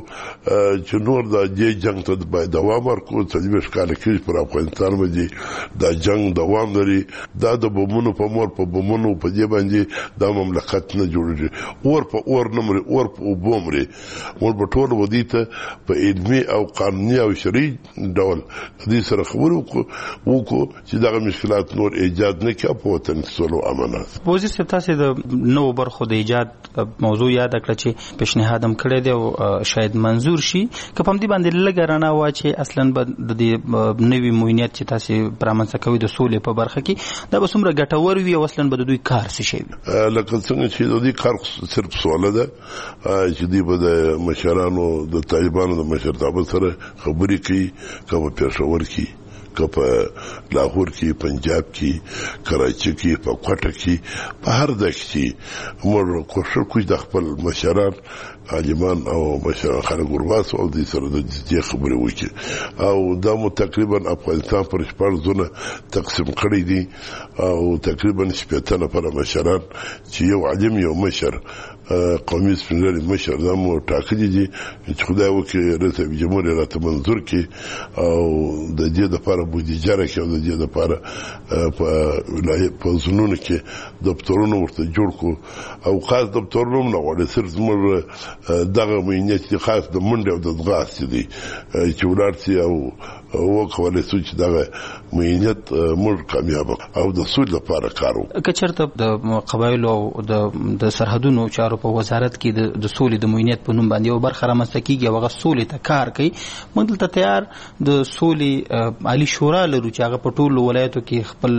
چې نور د دې جنګ ته باید دوام ورکړو څلوېښت کاله کېږي پر افغانستان باندې دا جنګ دوام لري دا د بمونو په مور په بمونو په دې باندې دا مملکت نه جوړېږي اور په اور نه مري اور په اوبو مري موږ به ټول ودې ته په علمي او قانوني او شرعي ډول دې سره خبرې وکړو وکړو چې دغه مشکلات نور ایجاد نه کړي په وطن کې سولو امانات. وزیر صاحب تاسو د نوو برخو د ایجاد موضوع یاد کړه چې پیشنهاد هم کړی دی او شاید منظور شي که په دې باندې لږ رانه وا چې اصلا به د دې نوي موینیت چې تاسو پرامنځته کوي د سولې په برخه کې دا به څومره ګټور وي او اصلا به د دوی کار څه شي لکه څنګه چې د دې کار صرف سوال ده چې دوی به د مشرانو د طالبانو د مشرتابه سره خبرې کوي که په پېښور کې که په لاهور کې پنجاب کې کراچي کې په کوټه کې په هر ځای کې موږ کوشش کوو د خپل مشران عالمان او مشران خلک ورواس او د سره د دې خبرې وکړي او دا مو تقریبا افغانستان پر شپږ زونه تقسیم کړی دي او تقریبا شپږ نفر مشران چې یو عالم یو مشر قومي سپینږیري مشر دا مو ټاکلي دي چې خدای وکړي رئیس جمهور راته منظور کړي او د دې لپاره بودیجه راکړي او د دې لپاره په په ځنونو کې دفترونه ورته جوړ کړو او خاص دفترونه نه غواړي صرف زموږ دغه مینیت خاص د منډې او د ځغاستې دي چې ولاړ شي او وکولای شو چې دغه مینیت موږ کامیاب او د سولې لپاره کار وکړو. که چېرته د قبایلو او د سرحدونو چارو په وزارت کې د سولې د مینیت په نوم باندې یو برخه رامنځته کېږي او هغه سولې ته کار کوي موږ دلته تیار د سولې عالي شورا لرو چې هغه په ټولو ولایتو کې خپل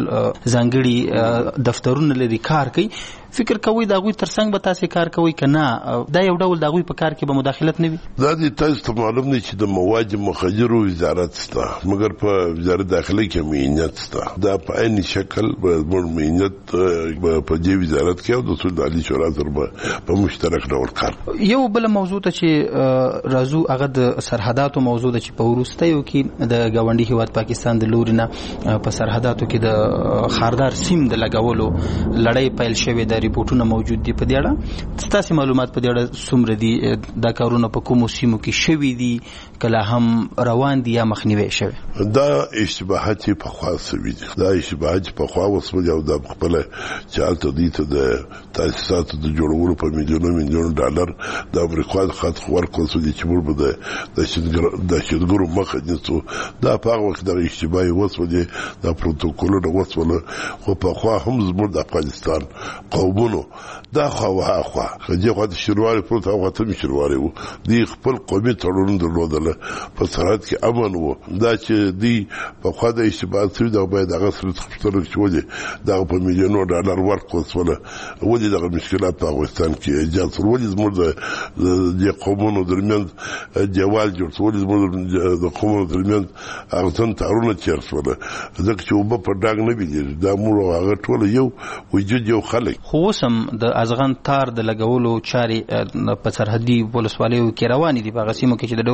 ځانګړي دفترونه لري کار کوي فکر کوي دا غوي ترڅنګ به تاسو کار کوي کنه دا یو ډول دا غوي په کار کې به مداخلت نه وي دا د تاسو ته معلوم نه چې د مواد مخجرو وزارت ستا مګر په وزارت داخلي کې مینیت ستا دا په عین شکل به مینیت په دې وزارت کې او د سولې عالي شورا سره په مشترک ډول کار یو بل موضوع ته چې راځو هغه د سرحداتو موضوع ده چې په وروستیو کې د ګاونډي هیواد پاکستان د لوري نه په سرحداتو کې د خاردار سیم د لګولو لړۍ پیل شوې ده ریپورتونه موجود دي په دې اړه ستاسو معلومات په دې اړه څومره دي دا کارونه په کومو سیمو کې شوي دي کله هم روان دي یا مخنیوي شوي دا اشتباهات په خوا سوي دي دا اشتباهات په خوا وسول او د خپل چالت دي ته د تاسیسات د جوړولو په میلیونونو میلیون ډالر د امریکا د خاط خور کوسو دي چې موږ به د شتګر د شتګرو مخه نیسو دا په هغه وخت د اشتباهي وسول دي د پروتوکولونو وسول خو په خوا هم زموږ د افغانستان قومونو دا خوا وها خوا چې خو د شروعي پروت او غته شروعي وو دی خپل قومي تړون درلودل په سرحد کې امن وو دا چې دی په خوا د اشتباهات سوي دا باید هغه سره خپل چولې دا په میلیونو ډالر ورکوسوله ولې دغه مشکلات په افغانستان کې ایجاد شول ولې زموږ د قومونو درمیان دیوال جوړ شول زموږ د قومونو درمیان هغه څنګه تارونه چیرسول ځکه چې وب په ډاګ نه بيدل دا موږ هغه ټول یو وجود یو خلک خو سم د ازغن تار د لګولو چاري په سرحدي ولسوالیو کې روان دي په غسیمو کې چې د ډورن کرخه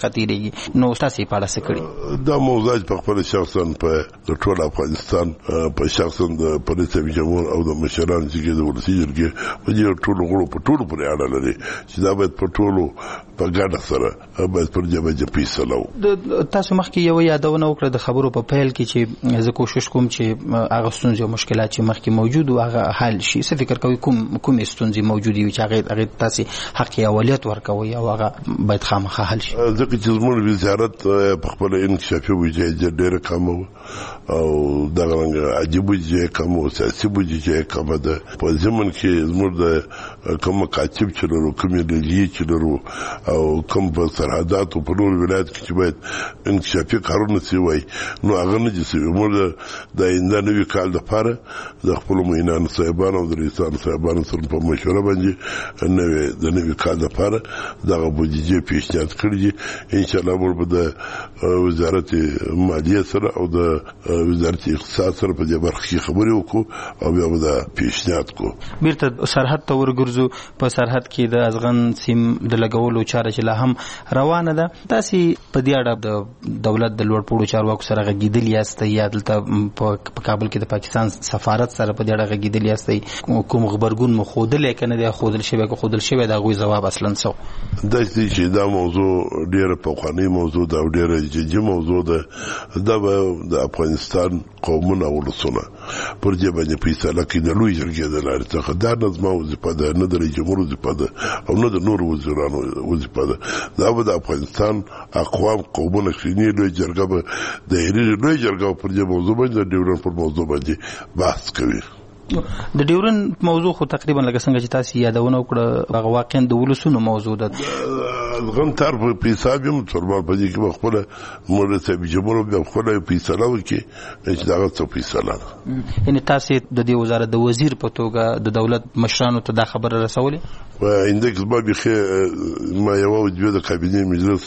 تیریږي نو تاسو په اړه څه کړی دا موضوع په خپل شخصا په ټول افغانستان په شخصا د پولیس جمهور او د مشران چې د ولسی جرګې په دې ټول غړو په ټول پورې اړه لري چې دا باید په ټولو په ګډه سره باید پر جبه جبه فیصله د تاسو مخکې یو یادونه وکړه د خبرو په پیل کې چې زه کوشش کوم چې هغه ستونزې او مشکلات چې مخکې موجود او هغه حل شي څه فکر کوي کوم کوم ستونزې موجود وي چې هغه هغه تاسو حق اولیت ورکوي او هغه باید خامخا حل شي ځکه چې زموږ وزارت په خپل انکشافي وجه ډېر کم او دا څنګه عجیب وجه کم او سیاسي وجه کم ده په زمون کې زموږ د کوم کاتب چې ورو کوم دی چې ورو او کوم په سرحدات او په نور ولایت کې چې باید انکشافي کارونه سی وای نو هغه نه دي چې موږ د آینده نوي کال لپاره د خپل مینان صاحبانو او د رئیسانو صاحبانو سره په مشوره باندې نوې د نوي کال لپاره دغه بودیجه پیشنهاد کړی ان شاء الله موږ د وزارت مالیه سره او د وزارت اقتصاد سره په دې برخه کې خبرې وکړو او بیا د پیشنهاد کو بیرته سرحد ته ورګرځو په سرحد کې د ازغن سیم د لګولو چاره چې لا هم روانه ده تاسو په دې اړه د دولت د لوړپوړو چارواکو سره غږیدل یاست یا دلته په کابل کې د پاکستان سفارت سره په دې اړه غږیدل یاست کوم خبرګون مو خوده لیکنه د خودل شوی کو خودل شوی دا غوي جواب اصلا څو د دې چې دا موضوع ډیره پخوانی موضوع دا ډیره جدي موضوع ده دا د افغانستان قومونه ولسونه پر دې باندې فیصله کوي د لوی جرګې د لارې څخه دا نظم او وظیفه ده نه د جمهور وظیفه ده او نه د نور وزیرانو وظیفه ده دا د افغانستان اقوام قومونه خینی لوی جرګه به د لوی جرګه پر دې موضوع باندې د ډیورن پر موضوع باندې بحث کوي د ډیورن موضوع خو تقریبا لکه څنګه چې تاسو یادونه وکړه هغه واقعا د ولسونو موضوع ده غن تر په حساب یم ترمن په دې کې مخبره مرتب جمهور به خپل فیصله وکړي چې دا څه فیصله ده یعنی تاسو د دې وزارت د وزیر په توګه د دولت مشرانو ته دا خبره رسولې و اندکس ما بخي ما یو د د کابینه مجلس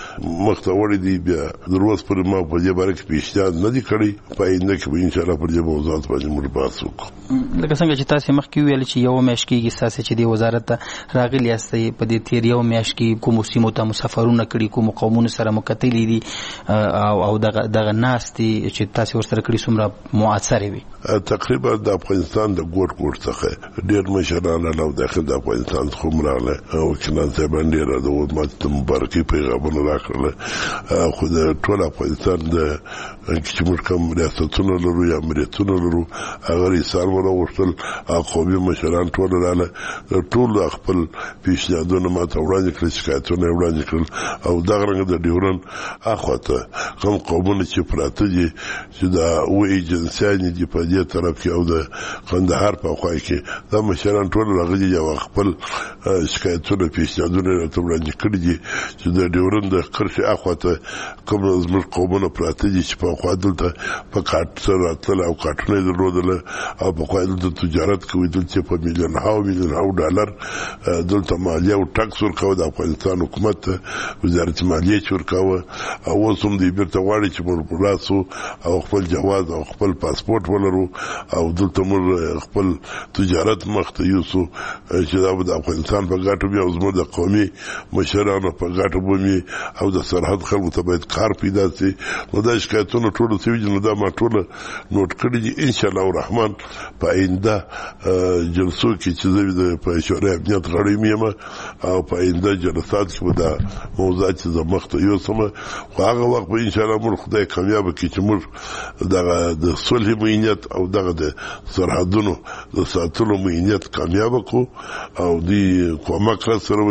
مختور دي بیا دروس پر ما په دې باره کې پیشنهاد نه دي کړی په اندکس به ان شاء الله پر دې موضوعات باندې مرباط وکړو لکه څنګه چې تاسو مخکې ویل چې یو میاشت کې تاسو چې د وزارت ته راغلی یاستئ په دې تیر یو میاشت کې کوم سیمو ته مسافرونه کړي کوم قومونو سره مکتلې دي او او دغه دغه ناستي چې تاسو ورسره کړي څومره مؤثر وي تقریبا د افغانستان د ګوټ ګوټ څخه ډېر مشران له داخل د افغانستان څخه مراله او کله چې باندې را د حکومت مبارکي پیغامونه راکړل خو د ټول افغانستان د چې موږ کوم ریاستونه لرو یا امریتونه لرو هغه رئیسان ولا وشتل قومي مشران ټول رااله ټول خپل پیشنهادونه ماته وړاندې کړل شکایتونه وړاندې کړل او دا غرنګ د ډیورن اخوته کوم قومونه چې پراته دي چې دا و ایجنسیان دي په دې طرف کې او د قندهار په خوا کې دا مشران ټول راغلي یو خپل شکایتونه پیشنهادونه راته وړاندې کړي دي چې د ډیورن د قرشي اخوته کوم زموږ قومونه پراته دي چې په خوا دلته په کاټ سره راتل او کاټونه درلودل او په خوا دلته تجارت کوي دلته په میلیون هاو میلیون هاو ډالر دلته مالیه او ټاکس ورکوي د افغانستان حکومت وزارت مالیه چې ورکوي او اوس هم دې بیرته غواړي چې موږ راسو او خپل جواز او خپل پاسپورت ولرو او دلته موږ خپل تجارت مخته یوسو چې دا د افغانستان په ګټه بیا زموږ د قومي مشرانو په ګټه بومي او د سرحد خلکو ته باید کار پیدا شي نو دا شکایتونه ټول سوي نو دا ما ټول نوٹ کړی دي ان شاء الله الرحمن په آینده جلسو کې چې زه د په شورای امنیت غړی مېم او په آینده جلسات کې دا موضوعات چې زمخته یو سم خو هغه وخت به ان شاء الله موږ خدای کامیاب کړي چې موږ دغه د صلح مینیت او دغه د سرحدونو د ساتلو مینیت کامیاب کړو او دی کومک را سره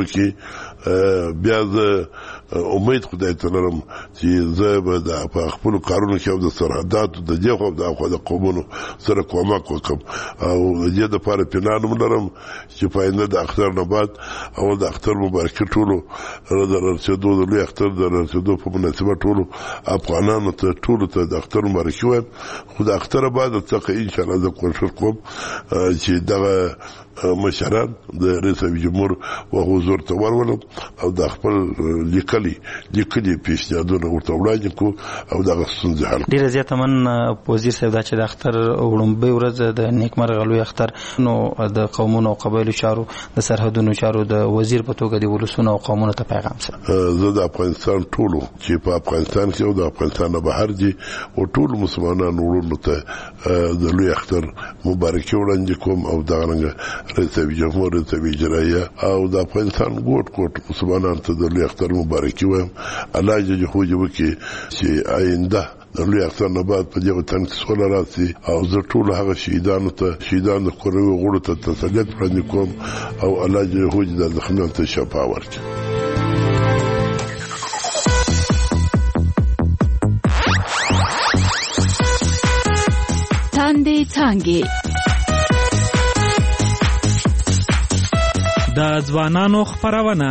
وکړي بیا زه امید خدای ته لرم چې زه به د خپل کارونو کې او د سرحداتو د دې خو د خو د قومونو سره کومک وکم او د دې د لپاره پلان لرم چې په آینده د اختر نه بعد او د اختر مبارک ټولو د رسېدو د لوی اختر د رسېدو په مناسبت ټولو افغانانو ته ټولو ته د اختر مبارک وایم خو د اختر بعد څخه ان شاء الله زه کوشش کوم چې دغه مشران د رئیس جمهور او حضور ته ورولم او د خپل لیکلي لیکلي پیشنهادونه ورته وړاندې کو او دغه ستونزې حل. ډیره زیاته من وزیر صاحب دا چې د اختر وړومبۍ ورځ د نیکمرغه لوی اختر نو د قومونو او قبایلو چارو د سرحدونو چارو د وزیر په توګه د ولسونو او قومونو ته پیغام سره زه د افغانستان ټولو چې په افغانستان کې او د افغانستان نه بهر دي او ټول مسلمانانو ورونو ته د لوی اختر مبارکي وړاندې کوم او دغه رنګه رئیس جمهور رئیس اجرایه او د افغانستان ګوټ ګوټ مسلمانانو ته د لوی اختر مبارکي وایم. الله جل جلاله وکړي چې آینده د لوی اختر نه بعد په دې وطن کې سوله راشي او زه ټول هغه شهیدانو ته شهیدانو د کورنۍ غړو ته تسلیت وړاندې کوم او الله جل جلاله د زخمیانو ته شفا ورکړي. تاندې څانګې د ځوانانو خپرونه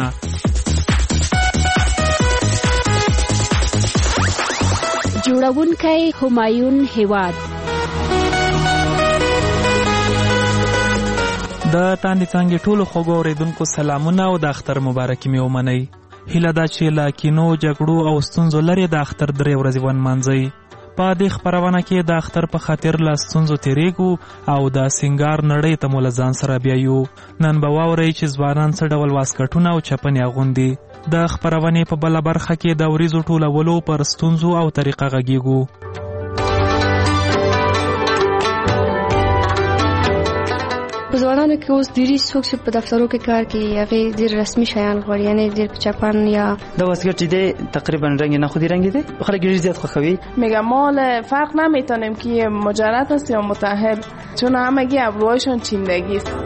جوړونکی همایون هیواد. د تاندې څانګې ټولو خوږو اورېدونکو سلامونه او د اختر مبارکي مې ومنئ. هیله ده چې له کینو جګړو او ستونزو لرې د اختر درې ورځې ونمانځئ. په دې خپرونه کې د اختر په خاطر له ستونزو تېرېږو او د سینګار نړۍ ته مو له ځان سره بیایو. نن به واورئ چې ځوانان څه ډول واسکټونه او چپنې اغوندي. د خپرونې په بله برخه کې د وریځو ټولولو پر ستونزو او طریقه غږیږو. په ځوانانو کې اوس ډېری څوک چې په دفترو کې کار کوي هغې ډېر رسمي شیان غواړي، یعنې ډېر په چپن یا د واسکټ چې دی تقریبا رنگ نخودی رنگی دی خلک ډېر زیاد خوښوي. میگم مال فرق نمیتونیم که مجرد است یا مطهر، چون همگی ابروهایشون چیندگی است.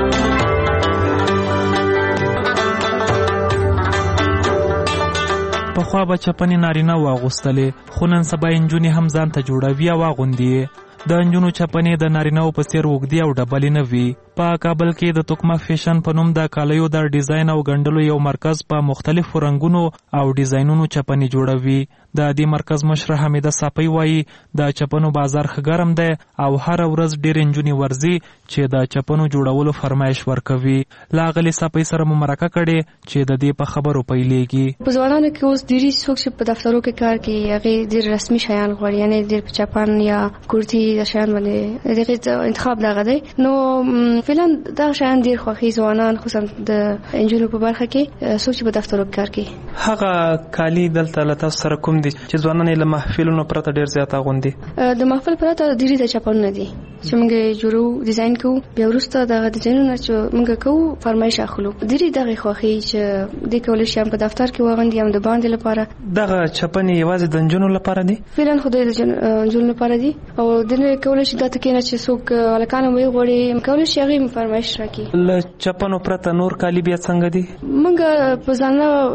پخوا به چپنې نارینه واغوستلې، خو نن سبا نجونې هم ځان ته جوړوي او اغوندي. د نجونو چپنې د نارینه‌و په څېر اوږدې او ډبلې نه وي. په کابل کې د توکمه فیشن په نوم د کالیو د ډیزاین او ګنډلو یو مرکز په مختلفو رنګونو او ډیزاینونو چپنې جوړوي. د دې مرکز مشره حمیده صافی وایي د چپنو بازار ښه ګرم دی او هره ورځ ډېرې نجونې ورځي چې د چپنو جوړولو فرمایش ورکوي. له اغلې صافی سره مو مرکه کړې چې د دې په خبرو پیلېږي. په ځوانانو کې اوس ډېری څوک چې په دفترو کې کار کوي هغې ډېر رسمي شیان غواړي، یعنې ډېر په چپن یا کورتي د شیان باندې دغه انتخاب دغه دی. نو فعلا دغه شیان ډېر خوښي ځوانان خصوصا د انجونو په برخه کې څوک چې په دفترو کې کار کوي. هغه کالي دلته له تاسو سره کوم دي چې ځوانان یې له محفلونو پرته ډېر زیات اغوندي؟ د محفل پرته ډېرې د چپنونه دي چې موږ یې جوړو، ډیزاین کوو، بیا وروسته دغه ډیزاینونه چې موږ کوو فرمایش اخلو. ډېرې دغې خوښي چې دې کولی شي هم په دفتر کې واغوندي هم د باندې لپاره. دغه چپنې یوازې د نجونو لپاره دي؟ فعلا خو د نجونو لپاره دي او دنه کولی شي دته کې نه چې څوک هلکان وي غواړي کولی شي هغې فرمایش راکړي. له چپنو پرته نور کالي بیا څنګه دي؟ موږ په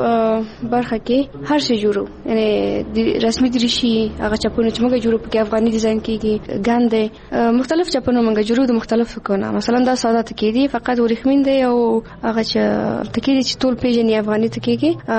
ځانله برخه کې هر شی جوړو، یعنې رسمي دریشي هغه چپنونه چې موږ جوړو پکې افغاني ډیزاین کېږي، ګاندې مختلف چپنونه موږ جوړو د مختلفو کونه. مثلا دا ساده تکې دي فقط ورېښمین دی او هغه چې تکې دي چې ټول پیژني افغاني تکې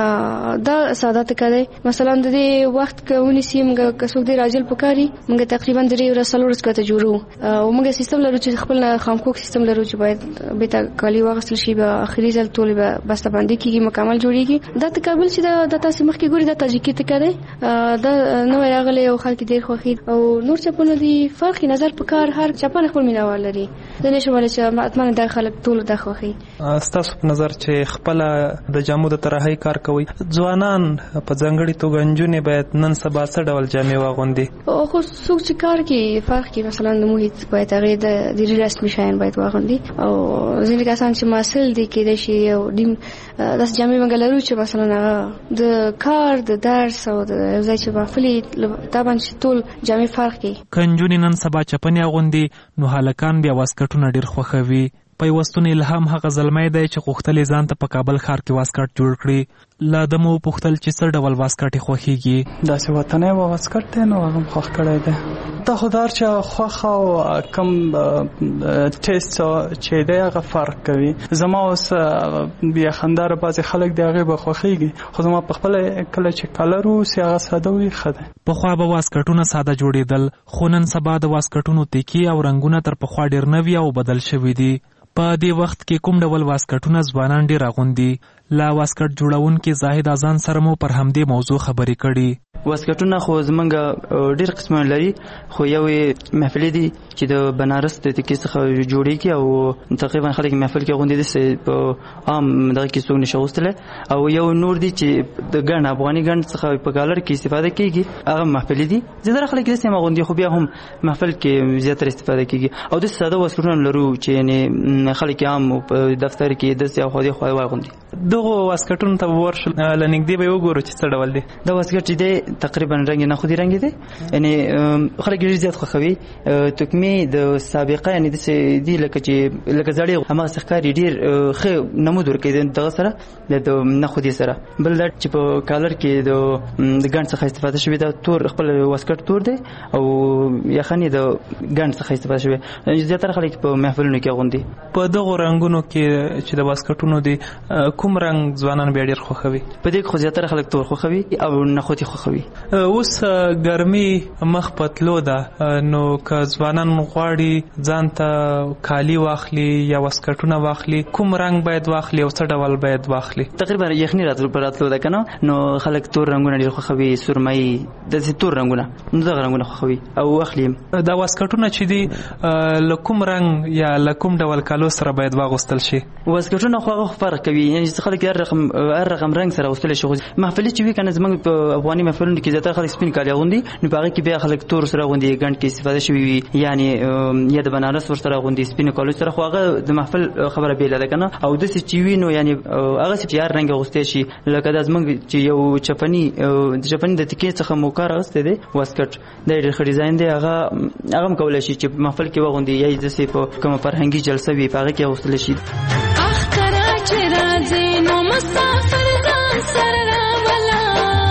کې دا ساده تکه دی. مثلا د دې وخت کې ونیسي موږ که څوک دی راجل پکاري موږ تقریبا درې ورځې څلور ورځې کته جوړو او موږ سیستم لرو چې خپل خامکوک سیستم لرو چې باید به تا کالي واغستل شي به اخري ځل ټول به بسته باندې کېږي مکمل جوړیږي. دا تکابل چې دا د تاسو مخ کې ګوري دا تاجیکي تکه دی، دا نوې راغلی او خلک ډېر خوښي او نور چپنه دي فرق نظر په کار هر چپنه خپل مینوال لري. زه نشم ویلی چې اتمنه دا خلک ټول دا خوښي. ستاسو په نظر چې خپله د جامو د طراحۍ کار کوي، ځوانان په ځانګړې توګه نجونې باید نن سبا څه ډول جامې واغوندي؟ خو څوک چې کار کوي فرق کوي، مثلا د محیط باید هغې د ډېرې رسمي شیان باید واغوندي او ځینې کسان چې محصل دي کېدای شي یو ډیم داسې جامې موږ لرو چې مثلا هغه د کار د درس او د یو ځای چې محفلي دا باندې ټول جامې فرق کوي. که نجونې نن سبا چپنې اغوندي نو هلکان بیا واسکټونه ډېر خوښوي. پیوستون الهام هغه زلمی دی چې غوښتل ځان ته په کابل ښار کې واسکټ جوړ کړي. له ده مو وپوښتل چې څه ډول واسکټ یې خوښېږي. داسې وطنی و واسکټ دی نو هغه م خوښ کړی دی. دا خو د هر چا خوښ او کم ټیسټ چې دی هغه فرق کوي. زما اوس یخنداره بعضې خلک دی هغې به خوښېږي، خو زما په خپله کله چې کلر اوسي هغه ساده وي ښه دی. پخوا به واسکټونه ساده جوړېدل، خو نن سبا د واسکټونو تیکې او رنګونه تر پخوا ډېر نوي او بدل شوي دي. په دې وخت کې کوم ډول واسکټونه ځوانان ډېر اغوندي؟ لا واسکټ جوړونکي زاهد اذان سره مو پر همدې موضوع خبرې کړي. واسکټونه خو زمونږ ډېر قسمونه لري، خو یو محفلې دي چې د بنارس د تکې څخه جوړېږي او تقریبا خلک محفل کې غونډې دي په عام دغه کې څوک نشي غوښتلی، او یو نور دي چې د ګڼ افغاني ګڼ څخه په کالر کې استفاده کېږي، هغه محفلې دي. زیاتره خلک داسې هم اغوندي، خو بیا هم محفل کې زیاتره استفاده کېږي. او داسې ساده واسکټونه لرو چې یعنې خلک عام په دفتر کې داسې اخوا دېخوا واغوندي. دغو واسکټونو ته ورشو له نږدې به یې وګورو چې څه ډول دی. دا واسکټ چې دی تقریبا رنګ نخودي رنګ دی، یعنې خلک ډېر زیات خوښوي. تکمې د سابقه یعنې داسې دي لکه چې لکه زړې هماغسې ښکاري، ډېر ښه نمود ورکوي دغه سره د نخودي سره. بل دا چې په کالر کې د ګڼ څخه استفاده شوې ده، تور خپل واسکټ تور دی او یخن یې د ګڼ څخه استفاده شوې. زیاتره خلک په محفلونو کې اغوندي. په دغو رنګونو کې چې د واسکټونو دي کوم رنګ ځوانان بیا ډېر خوښوي؟ په دې کې خو زیاتره خلک تور خوښوي او نخودي خوښوي. اوس ګرمي مخ په تلو ده، نو که ځوانان غواړي ځان ته کالي واخلي یا واسکټونه واخلي، کوم رنګ باید واخلي او څه ډول باید واخلي؟ تقریبا یخني راتلو پر راتلو ده که نه، نو خلک تور رنګونه ډېر خوښوي، سرمایي داسې تور رنګونه، نو دغه رنګونه خوښوي او اخلي. دا واسکټونه چې دي له کوم رنګ یا له کوم ډول کالو سره باید واغوستل شي؟ واسکټونه خو هغه فرق کوي، یعنې چې خلک هر رقم هر رقم رنګ سره اغوستلی شي. محفلې چې وي که نه زموږ په افغاني محفلونو کې زیاتره خلک سپین کالي اغوندي، نو په هغې کې بیا خلک تور سره اغوندي، ګڼ کې استفاده شوي وي، یعنې یا د بنارس ورسره اغوندي سپینو کالو سره، خو هغه د محفل خبره بېله ده که نه. او داسې چې وي نو یعنې هغسې چې هر رنګ اغوستی شي، لکه دا زموږ چې یو چپني د چپني د تکې څخه مو کار اغوستی دی واسکټ، دا ډېر ښه ډیزاین دی، هغه هغه هم کولی شي چې محفل کې واغوندي، یا یې داسې په کومه فرهنګي جلسه وي په هغې کې اغوستلی شي. مسافر ځان سره راولا،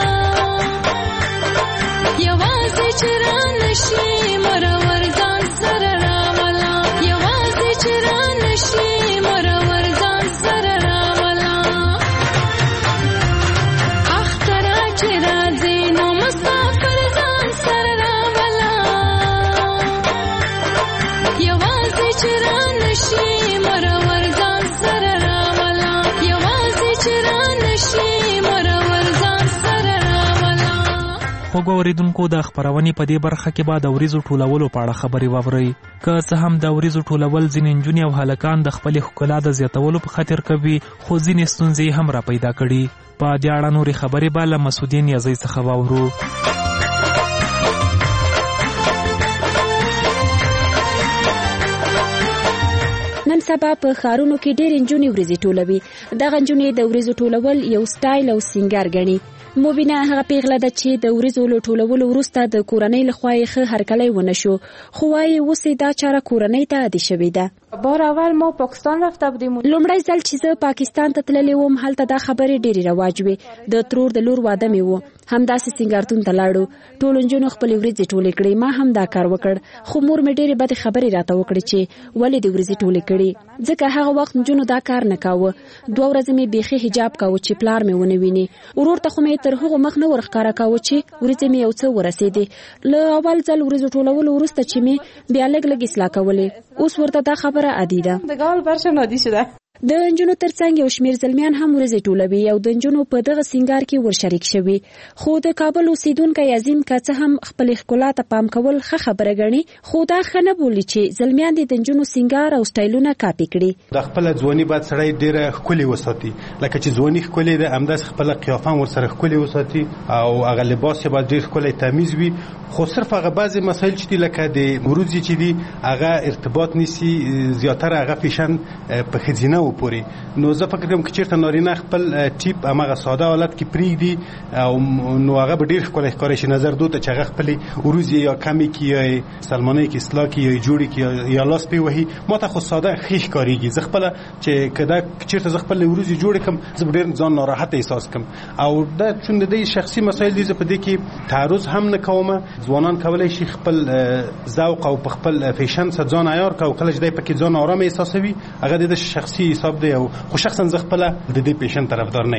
یوازې چې رانشي مرور ځان سره راولا، یوازې چې رانشي مرور ځان سره راولا. اخترا چې راځي نو مسافر ځان سره راولا، یوازې چې رانشي مرور ځان سره راولا، یوازې چې رانشي مرور ځان سره راولا. خوږو اورېدونکو د خپرونې په دې برخه کې به د وریځو ټولولو په اړه خبرې واورئ. که څه هم د وریځو ټولول ځینې نجونې او هلکان د خپلې ښکلا د زیاتولو په خاطر کوي، خو ځینې ستونزې هم را پیدا کړي. په دې اړه نورې خبرې به له مسعودي نیازۍ څخه واورو. نن سبا په ښارونو کې ډېرې نجونې وریځې ټولوي. دغه نجونې د وریځو ټولول یو سټایل او سینګار ګڼي. مبینه هغه پیغله ده چې د وریځو له ټولولو وروسته د کورنۍ لخوا یې ښه هرکلی ونه شو، خو وایي اوس یې دا چاره کورنۍ ته عادي شوې ده. بار اول ما پاکستان رفته بودیم. لومړی ځل چې زه پاکستان ته تللی وم، هلته دا خبرې ډېرې رواج وې. د ترور د لور واده مې و، همداسې سینګارتون ته لاړو، ټولو نجونو خپلې وریځې ټولې کړې. ما هم دا کار وکړ، خو مور مې ډېرې بدې خبرې راته وکړې چې ولې دې وریځې ټولې کړې، ځکه هغه وخت نجونو دا کار نه کاوه. دوه ورځې مې بیخي حجاب کاوه چې پلار مې ونه ویني. ورور ته خو مې تر هغو مخ نه ورښکاره کاوه چې وریځې مې یو څه ورسېدې. له اول ځل وریځو ټولولو وروسته چې مې بیا لږ لږ اصلاح کولې، اوس ورته دا خبره عادي ده. دګال برشن عادي شده. د نجونو ترڅنګ یو شمیر زلمیان هم وریځې ټولوي او د نجونو په دغه سینګار کې ورشریک شوي. خو د کابل اوسیدونکی عظیم که څه هم خپلې ښکلا ته پام کول ښه خبره ګڼي، خو دا ښه نه بولي چې زلمیان دې د نجونو سینګار او سټایلونه کاپي کړي. د خپله ځواني باید سړی ډېره ښکلې وساتي، لکه چې ځواني ښکلې ده همداسې خپله قیافه هم ورسره ښکلې وساتي او هغه لباس یې باید ډېر ښکلی تمیز وي. خو صرف هغه بعضې مسایل چې دي لکه د وروځې چې دي هغه ارتباط نیسي، زیاتره هغه فیشن په ښځینه و پورې. نو زه فکر کوم که چېرته نارینه خپل ټیپ هماغه ساده حالت کې پرېږدي نو هغه به ډېر ښکلی ښکاری شي نظر دو ته چې هغه خپلې وروځې یا کمې کړي یا یې سلمانۍ کې اصلاح کړي یا یې جوړې کړي یا لاس پرې وهي. ما ته خو ساده ښې ښکارېږي. زه خپله چې که دا چېرته زه خپلې وروځې جوړې کړم زه به ډېر ځان ناراحته احساس کړم. او دا چون د دې شخصي مسایل دي، زه په دې کې تعرض هم نه کوم. ځوانان کولی شي خپل ذوق او په خپل فیشن سره ځان عیار کړي او کله چې دی پکې ځان آرام احساسوي هغه د شخصي حساب دی. خو شخصا زه خپله د دې پیشن طرفدار نه یم.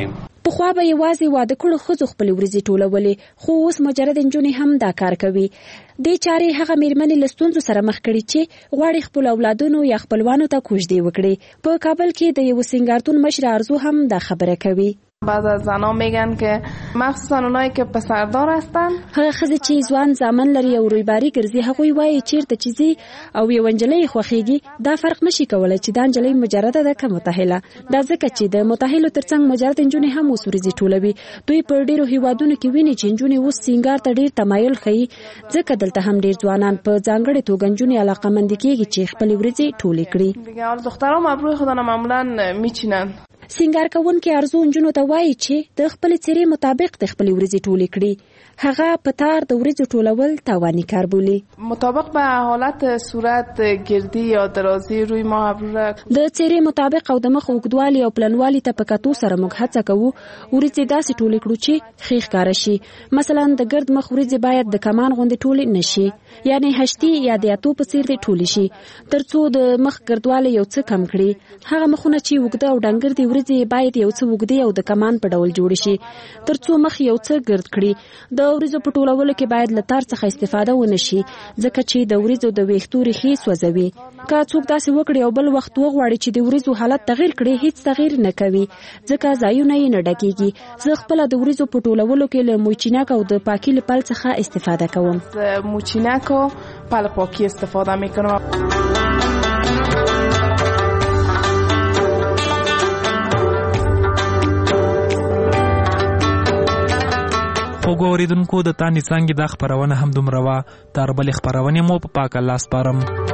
پخوا به یوازې واده کړو ښځو خپلې ورځې ټولولې، خو اوس مجرد نجونې هم دا کار کوي. دې چارې هغه میرمنې له ستونزو سره مخ کړي چې غواړي خپل اولادونو یا خپلوانو ته کوژدې وکړي. په کابل کې د یو سینګارتون مشر ارزو هم دا خبره کوي. بعض از زنان میگن که مخصوصا اونایی که پسردار هستن، هغه ښځې چې ځوان زامن لري او رویباري ګرځي، هغوی وایي چیرته چې ځي او یو نجلۍ خوښیږي دا فرق نشي کولی چې دا نجلۍ مجرده ده که متأهله. دا ځکه چې د متأهلو ترڅنګ مجرد نجونې هم اوس ورځې ټولوي. دوی په ډیرو هیوادونو کې ویني چې نجونې اوس سینګار ته ډیر تمایل ښیي، ځکه دلته هم ډیر ځوانان په ځانګړې توګه نجونې علاقه‌مندې کېږي چې خپلې ورځې ټولې کړي. دیگه حال دخترام ابروی خودن معمولا میچینن. سینګار کوونکې ارزو نجونو ته وایي چې د خپلې څیرې مطابق د خپلې ورځې ټولې کړي. هغه په تار د ورځې ټولول تاواني کار بولي. مطابق به حالت صورت گردی یا درازی روی ماه ابرو را د څیرې مطابق او د مخ اوږدوالي او پلنوالي ته په کتو سره موږ هڅه کوو ورځې داسې ټولې کړو چې ښې ښکاره شي. مثلا د ګرد مخ ورځې باید د کمان غوندې ټولې نشي، یعنی هشتي یا د اتو په څیر دې ټولې شي، ترڅو د مخ ګردوالی یو څه کم کړي. هغه مخونه چې اوږده او ډنګر دي ورځې باید یو څه اوږدې او د کمان په ډول جوړ شي، ترڅو مخ یو څه ګرد کړي. د ورځو په ټولولو کې باید له تار څخه استفاده ونه شي، ځکه چې د ورځو د ویښتو ریښې سوځوي. که څوک داسې وکړي او بل وخت وغواړي چې د ورځو حالت تغیر کړي، هیڅ تغیر نه کوي، ځکه ځایونه یې نه ډکېږي. زه خپله د ورځو په ټولولو کې له موچینک او د پاکي له پل څخه استفاده کوم. موچینک و پل پاکی استفاده میکنم. خوږو اوریدونکو د تانې څانګې دا خپرونه هم دومره وه. تر بلې خپرونې مو په پاک الله سپارم.